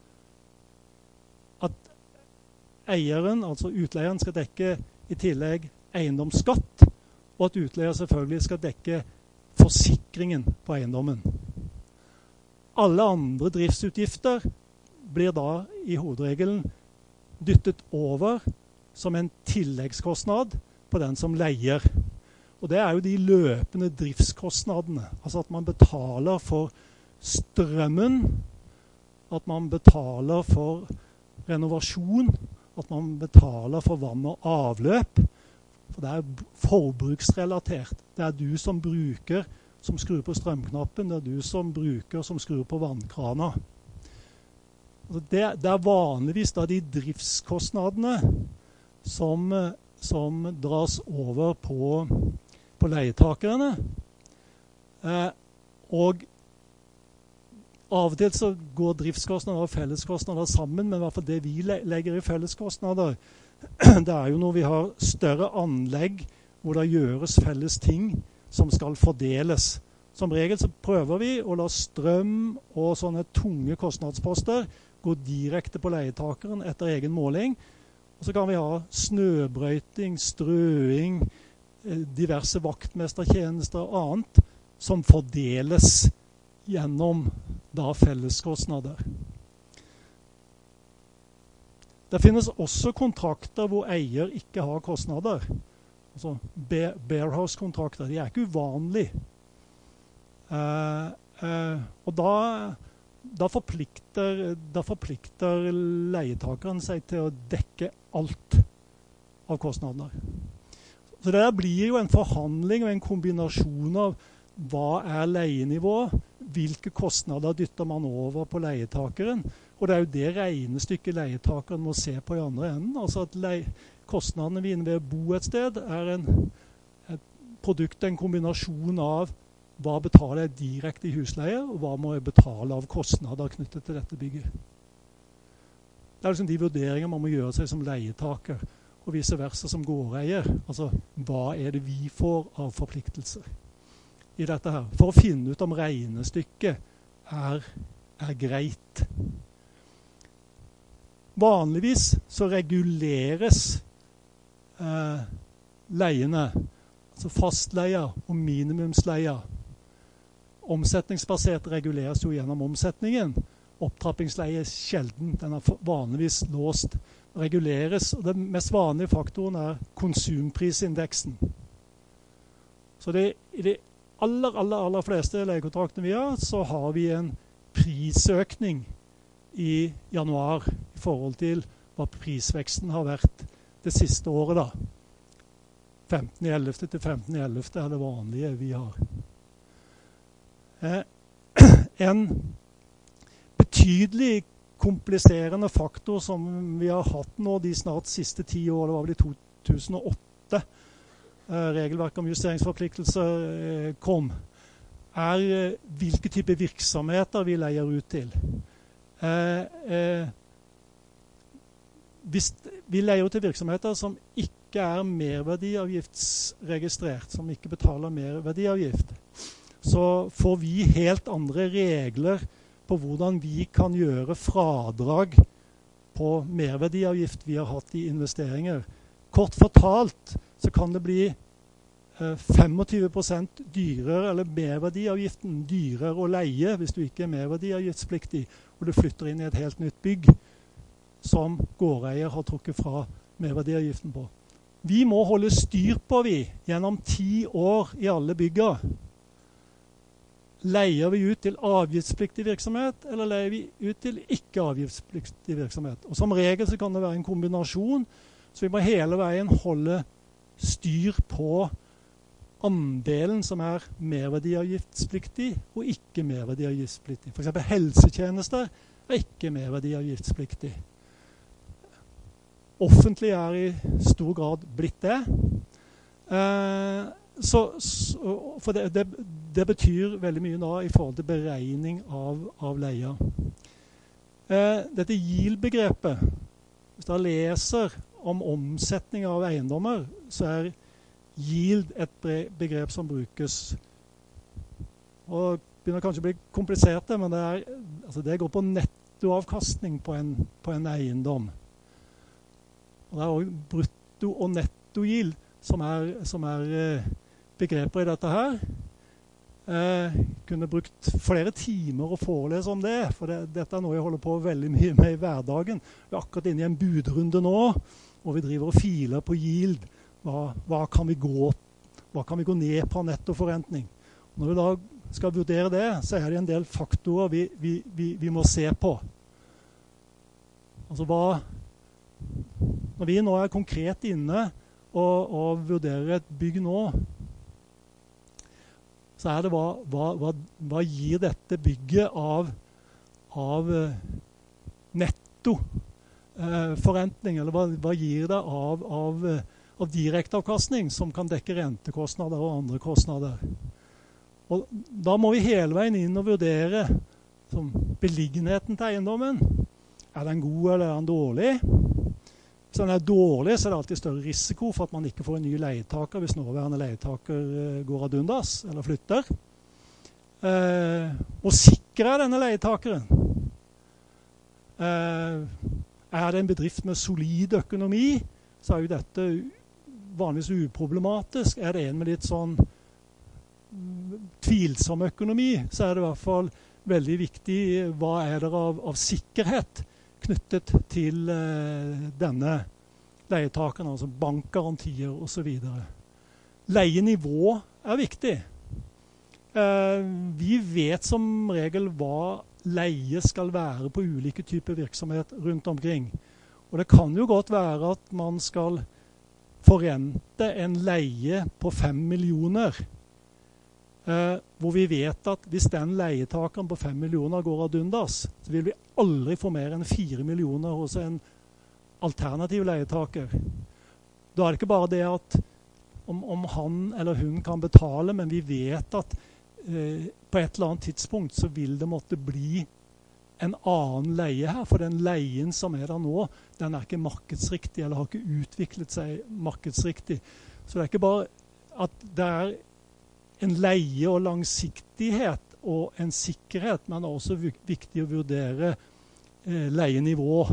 at eieren, altså utleieren, skal dekke i tillegg eiendomsskatt, og at utleier selvfølgelig skal dekke forsikringen på eiendommen. Alle andre driftsutgifter blir da i hovedregelen dyttet over som en tilleggskostnad på den som leier. Og det er jo de løpende driftskostnadene. Altså at man betaler for strømmen, at man betaler for renovasjon, at man betaler for vann og avløp. For det er forbruksrelatert. Det er du som bruker som skrur på strømknappen, det er du som bruker som skrur på vannkrana. Det, det er vanligvis da de driftskostnadene som, som dras over på, på leietakerne. Eh, og av og til så går driftskostnader og felleskostnader sammen, men i hvert fall det vi legger i felleskostnader, det er jo når vi har større anlegg hvor det gjøres felles ting som skal fordeles. Som regel så prøver vi å la strøm og sånne tunge kostnadsposter gå direkte på leietakeren etter egen måling. Og så kan vi ha snøbrøyting, strøing, diverse vaktmestertjenester og annet som fordeles gjennom da felleskostnader. Det finnes også kontrakter hvor eier ikke har kostnader. Altså barehouse-kontrakter, de er ikke uvanlige. Uh, uh, og da, da, forplikter, da forplikter leietakeren seg til å dekke alt av kostnader. Så det blir jo en forhandling og en kombinasjon av hva er leienivå, hvilke kostnader dytter man over på leietakeren, og det er jo det regnestykket leietakeren må se på i andre enden. Altså at leie, kostnadene vi ved å bo et sted er en, et produkt, en kombinasjon av hva betaler jeg direkte i husleie, og hva må jeg betale av kostnader knyttet til dette bygget. Det er liksom de vurderinger man må gjøre seg som leietaker, og vice versa som gårdeier. Altså, hva er det vi får av forpliktelser i dette her? For å finne ut om regnestykket er, er greit. Vanligvis så reguleres eh, leiene, altså fastleier og minimumsleier. Omsetningsbasert reguleres jo gjennom omsetningen. Opptrappingsleie er sjelden, den er vanligvis låst. Reguleres, og den mest vanlige faktoren er konsumprisindeksen. Så det, i de aller, aller, aller fleste leiekontraktene vi har, så har vi en prisøkning i januar i forhold til hva prisveksten har vært det siste året da. femten ellevte til femten ellevte er det vanlige vi har. Eh, en betydelig kompliserende faktor som vi har hatt nå de snart siste ti år, det var vel i to tusen og åtte, eh, regelverket om justeringsforpliktelser eh, kom, er eh, hvilke type virksomheter vi leier ut til. Eh, eh, hvis vi leier ut til virksomheter som ikke er merverdiavgiftsregistrert, som ikke betaler merverdiavgift, så får vi helt andre regler på hvordan vi kan gjøre fradrag på merverdiavgift vi har hatt i investeringer. Kort fortalt så kan det bli eh, tjuefem prosent dyrere, eller merverdiavgiften dyrere å leie hvis du ikke er merverdiavgiftspliktig, og du flytter inn i et helt nytt bygg som gårdeier har trukket fra merverdiavgiften på. Vi må holde styr på vi gjennom ti år i alle bygger. leier vi ut til avgiftspliktig virksomhet, eller leier vi ut til ikke avgiftspliktig virksomhet. Og som regel så kan det være en kombinasjon, så vi må hele veien holde styr på andelen som er merverdiavgiftspliktig og ikke merverdiavgiftspliktig. For eksempel helsetjenester er ikke merverdiavgiftspliktig. Offentlig er i stor grad blitt det. Eh, så, så, for det, det, det betyr veldig mye da i forhold til beregning av, av leia. Eh, dette yield-begrepet, hvis dere leser om omsetning av eiendommer, så er yield et begrep som brukes. Og det begynner kanskje å bli komplisert, men det, er, altså det går på nettoavkastning på en, på en eiendom. Og det er også brutto- og netto-yield som er, som er begreper i dette her. Eh, kunne brukt flere timer å forelese om det, for det, dette er noe jeg holder på veldig mye med i hverdagen. Vi er akkurat inne i en budrunde nå, og vi driver og filer på yield. Hva, hva, kan vi gå, hva kan vi gå ned på nettoforrentning? Når vi da skal vurdere det, så er det en del faktorer vi, vi, vi, vi må se på. Altså hva, når vi nå er konkret inne og, og vurderer et bygg nå, så er det hva, hva, hva, hva gir dette bygget av, av netto eh, forrentning, eller hva, hva gir det av, av av direkteavkastning som kan dekke rentekostnader og andre kostnader. Og da må vi hele veien inn og vurdere som beliggenheten til eiendommen. Er den god eller er den dårlig? Hvis den er dårlig, så er det alltid større risiko for at man ikke får en ny leietaker hvis nåværende leietaker går ad undas eller flytter. Eh, og sikker er denne leietakeren? Eh, er det en bedrift med solid økonomi, så er jo dette vanligvis uproblematisk. Er det en med litt sånn tvilsom økonomi, så er det i hvert fall veldig viktig hva er det av, av sikkerhet knyttet til eh, denne leietakeren, altså bankgarantier og så videre. Leienivå er viktig. Eh, vi vet som regel hva leie skal være på ulike typer virksomhet rundt omkring. Og det kan jo godt være at man skal forrente en leie på fem millioner, eh, hvor vi vet at hvis den leietakeren på fem millioner går ad undas, så vil vi aldri få mer enn fire millioner hos en alternativ leietaker. Da er det ikke bare det at om, om han eller hun kan betale, men vi vet at eh, på et eller annet tidspunkt så vil det måtte bli en annen leie her, for den leien som er der nå, den er ikke markedsriktig, eller har ikke utviklet seg markedsriktig. Så det er ikke bare at det er en leie og langsiktighet og en sikkerhet, men det er også viktig å vurdere eh, leienivå.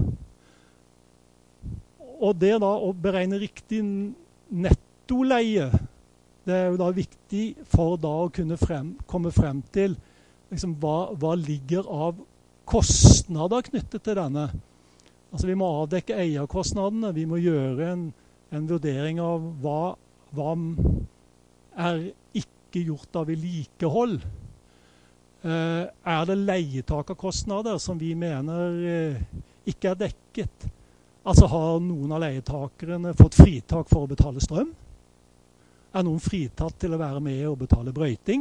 Og det da å beregne riktig nettoleie, det er jo da viktig for da å kunne frem, komme frem til liksom, hva, hva ligger av kostnader knyttet til denne. Altså vi må avdekke eierkostnadene, vi må gjøre en, en vurdering av hva, hva er ikke gjort av vedlikehold. Eh, er det leietakerkostnader som vi mener eh, ikke er dekket? Altså har noen av leietakerne fått fritak for å betale strøm? Er noen fritatt til å være med og betale brøyting?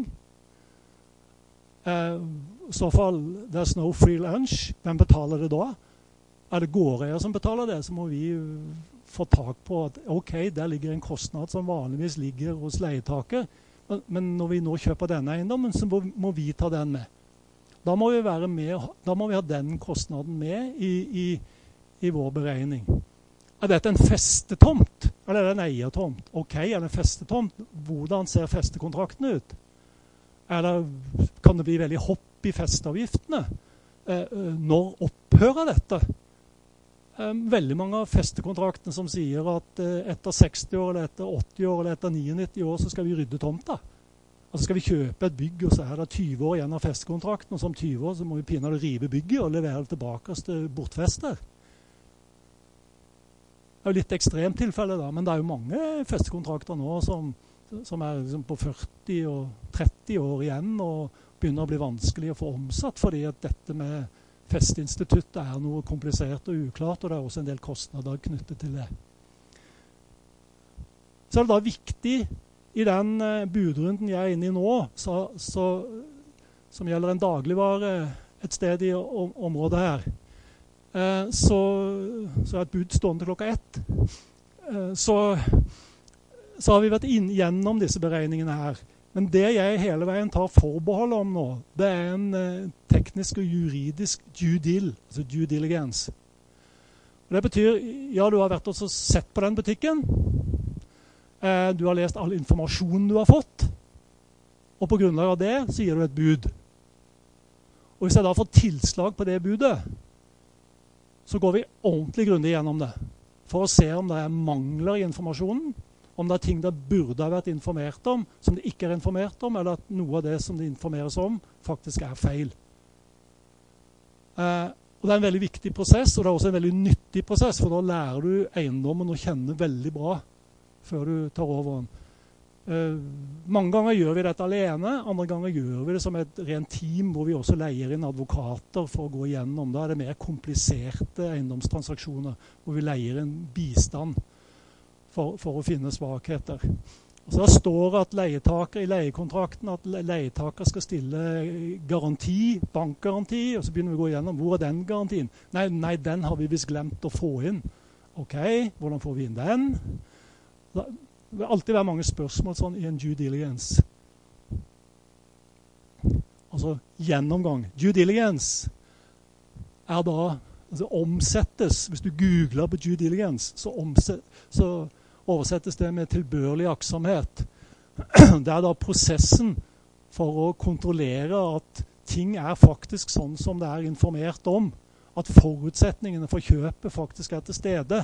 I så fall, there's no free lunch. Hvem betaler det da? Er det gårdeier som betaler det, så må vi få tak på at ok, der ligger en kostnad som vanligvis ligger hos leietaker, men, men når vi nå kjøper denne eiendommen, så må, må vi ta den med. Da må vi være med, da må vi ha den kostnaden med i, i, i vår beregning. Er dette en festetomt, eller er det en eiertomt? Ok, er det en festetomt? Hvordan ser festekontraktene ut? Eller kan det bli veldig hopp i festeavgiftene? Eh, når opphører dette? Eh, veldig mange av festekontraktene som sier at eh, etter seksti år, eller etter åtti år, eller etter nittini år, så skal vi rydde tomta. Altså skal vi kjøpe et bygg, og så er det tyve år igjen av festekontrakten, og som tyve år så må vi pinadø rive bygget og levere det tilbake til bortfester. Det er jo litt ekstremt tilfelle da, men det er jo mange festekontrakter nå som som er liksom på førti og tretti år igjen, og, begynner å bli vanskelig å få omsatt, fordi at dette med festinstituttet er noe komplisert og uklart, og det er også en del kostnader knyttet til det. Så er det da viktig i den uh, budrunden jeg er inne i nå, så, så, som gjelder en dagligvare et sted i om, området her, uh, så, så er et bud stående til klokka ett. Uh, så, så har vi vært inn gjennom disse beregningene her. Men det jeg hele veien tar forbehold om nå, det er en uh, teknisk og juridisk due deal, altså due diligence. Og det betyr, ja, du har vært og sett på den butikken, uh, du har lest all informasjonen du har fått, og på grunnlag av det så gir du et bud. Og hvis jeg da får tilslag på det budet, så går vi ordentlig grundig gjennom det, for å se om det er mangler i informasjonen, om det er ting det burde ha vært informert om, som det ikke er informert om, eller at noe av det som det informeres om, faktisk er feil. Eh, og det er en veldig viktig prosess, og det er også en veldig nyttig prosess, for da lærer du eiendommen å kjenne veldig bra før du tar over den. Eh, mange ganger gjør vi dette alene, andre ganger gjør vi det som et rent team, hvor vi også leier inn advokater for å gå igjennom. Da er det mer kompliserte eiendomstransaksjoner, hvor vi leier en bistand. For, for å finne svakheter. Og så står at leietaker i leiekontrakten at leietaker skal stille garanti, bankgaranti, og så begynner vi å gå igjennom hvor er den garantien. Nei, nei, den har vi visst glemt å få inn. Ok, hvordan får vi inn den? Det vil alltid være mange spørsmål sånn i en due diligence. Altså gjennomgang. Due diligence er da altså omsettes, hvis du googler på due diligence, så, omset, så oversettes det med tilbørlig aktsomhet. Det er da prosessen for å kontrollere at ting er faktisk sånn som det er informert om. At forutsetningene for kjøpet faktisk er til stede.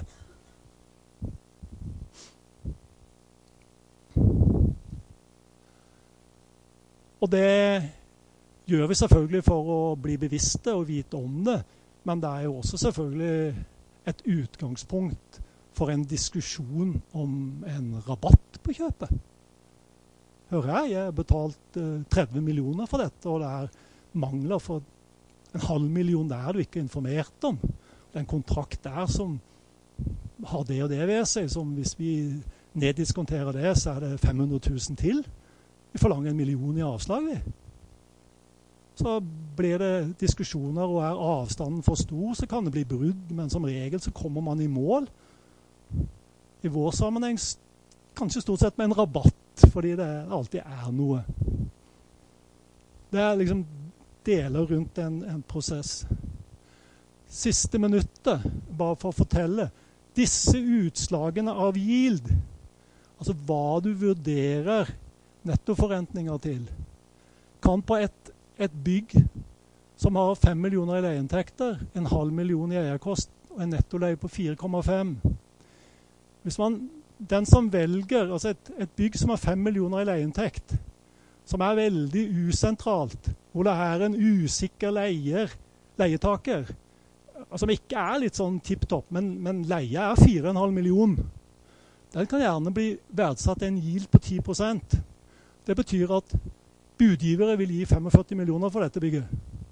Og det gjør vi selvfølgelig for å bli bevisste og vite om det. Men det er jo også selvfølgelig et utgangspunkt for en diskusjon om en rabatt på kjøpet. Hører jeg, jeg har betalt uh, tretti millioner for dette, og det er mangler for en halv million der du ikke er informert om. Det er en kontrakt der som har det og det ved seg, som hvis vi neddiskonterer det, så er det fem hundre tusen til. Vi forlanger en million i avslag, vi. Så blir det diskusjoner, og er avstanden for stor, så kan det bli brudd, men som regel så kommer man i mål. I vår sammenheng kanskje stort sett med en rabatt, fordi det alltid er noe. Det er liksom deler rundt en, en prosess. Siste minuttet, bare for å fortelle, disse utslagene av yield, altså hva du vurderer nettoforrentninger til, kan på et, et bygg som har fem millioner i leieinntekter, en halv million i eierkost og en nettoleie på fire komma fem. Hvis man, den som velger, altså et, et bygg som har fem millioner i leieinntekt, som er veldig usentralt, hvor det er en usikker leier, leietaker, som ikke er litt sånn tipptopp, men, men leie er fire komma fem million. Den kan gjerne bli verdsatt en yield på ti prosent. Det betyr at budgivere vil gi førtifem millioner for dette bygget.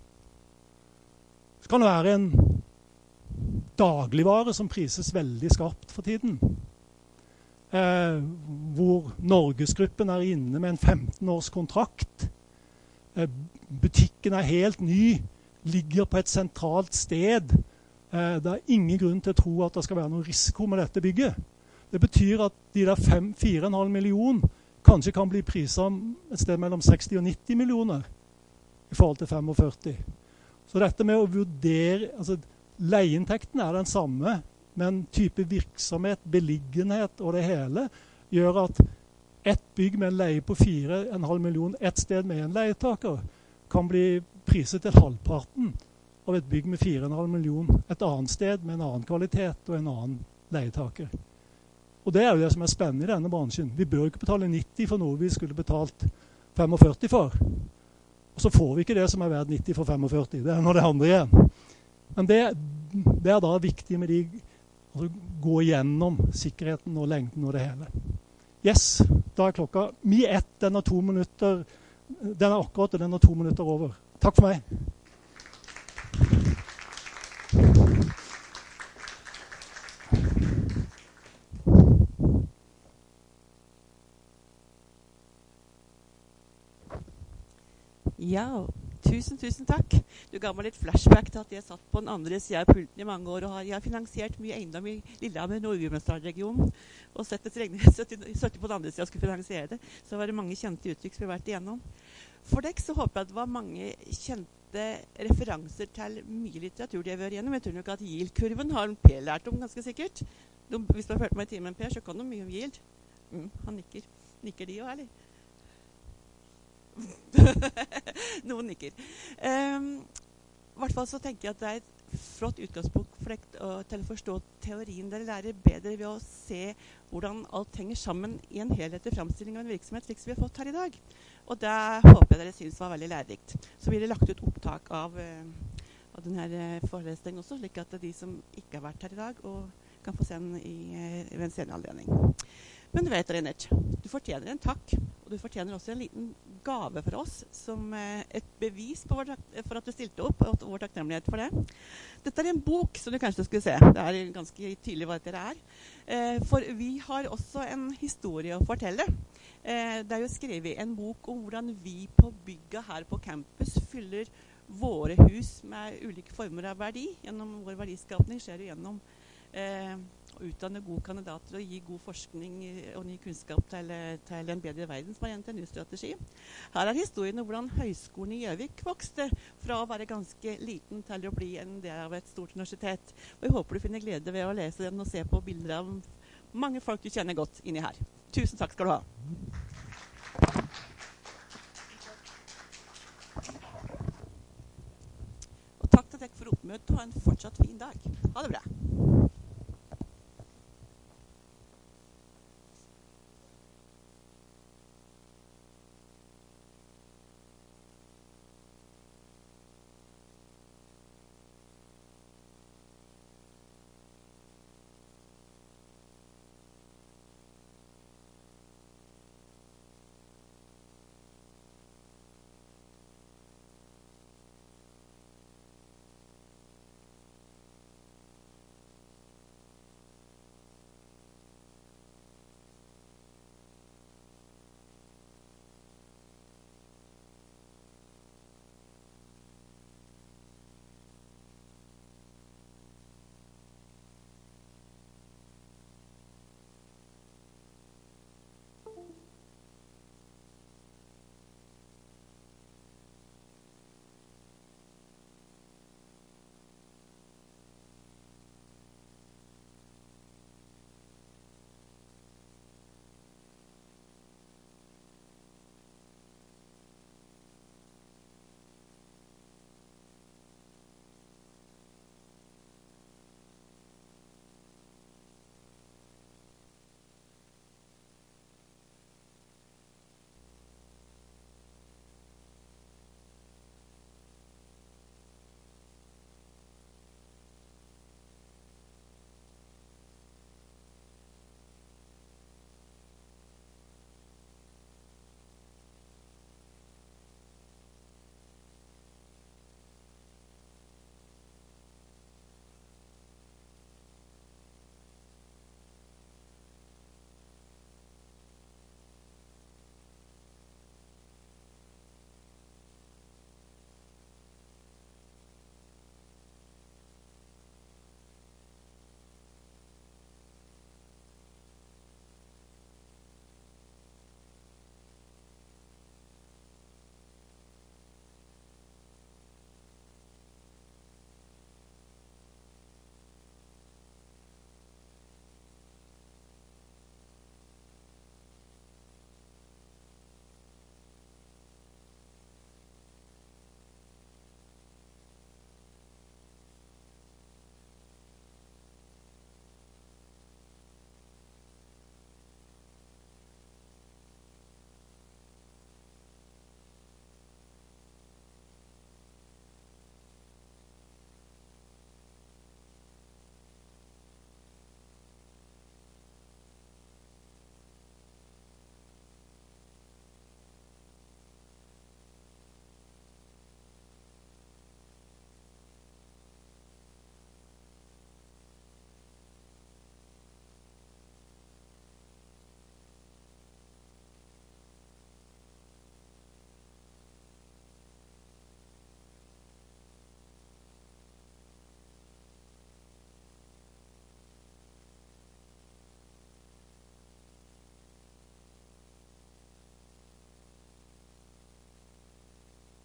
Så kan det være en dagligvare som prises veldig skarpt for tiden. Eh, hvor Norgesgruppen er inne med en femten års kontrakt. Eh, butikken er helt ny, ligger på et sentralt sted. Eh, det er ingen grunn til å tro at det skal være noen risiko med dette bygget. Det betyr at de der fire komma fem million kanskje kan bli priset et sted mellom seksti og nitti millioner i forhold til førtifem. Så dette med å vurdere, altså leieinntekten er den samme, men type virksomhet, beliggenhet og det hele gjør at et bygg med en leie på fire komma fem million, et sted med en leietaker, kan bli priset til halvparten av et bygg med fire komma fem million, et annet sted med en annen kvalitet og en annen leietaker. Og det er jo det som er spennende i denne bransjen. Vi bør ikke betale nitti for noe vi skulle betalt førtifem for. Og så får vi ikke det som er verdt nitti for førtifem. Det er noe det andre igjen. Men det, det er da viktig med de å gå gjennom sikkerheten og lengden og det hele. Yes, da er klokka mi ett, den er to minutter Den er akkurat, og den er to minutter over. Takk for meg. Ja, tusen, tusen takk. Du ga meg litt flashback til at jeg satt på den andre siden av pulten i mange år, og har, jeg har finansiert mye eiendom i Lillehammer, Nord-Gudbrandsdal-regionen, og sett et regning sytti på den andre siden og skulle finansiere det. Så var det mange kjente uttrykk som vi har vært igjennom. For deg så håper jeg at det var mange kjente referanser til mye litteratur de har vært igjennom. Jeg tror nok at Yield-kurven har Per lært om ganske sikkert. De, hvis du har hørt meg i timen, Per, så kan du mye om Yield. Mm, han nikker. Nikker de også, eller? Noen nikker. Um, I hvert fall så tenker jeg at det er et flott utgangspunkt for deg uh, til å forstå teorien. Dere lærer bedre ved å se hvordan alt henger sammen i en helhetlig framstilling av en virksomhet, slik som vi har fått her i dag. Og det håper jeg dere synes var veldig lærerikt. Så blir det lagt ut opptak av, uh, av denne uh, forelesningen også, slik at de som ikke har vært her i dag, og kan få se den i, uh, ved en senere anledning. Men du vet, Reinert, du fortjener en takk, og du fortjener også en liten gave for oss, som eh, et bevis på vår, for at du stilte opp, og vår takknemlighet for det. Dette er en bok som du kanskje skulle se. Det er ganske tydelig hva dette er. Eh, for vi har også en historie å fortelle. Eh, det er jo skrevet en bok om hvordan vi på bygget her på campus fyller våre hus med ulike former av verdi. Gjennom vår verdiskapning skjer det gjennom Eh, å utdanne gode kandidater og gi god forskning og ny kunnskap til, til en bedre verden, som er en ny strategi. Her er historien om hvordan Høgskolen i Gjøvik vokste fra å være ganske liten til å bli en del av et stort universitet. Og jeg håper du finner glede ved å lese den og se på bilder av mange folk du kjenner godt inni her. Tusen takk skal du ha. Og takk til dere for oppmøtet, og ha en fortsatt fin dag. Ha det bra.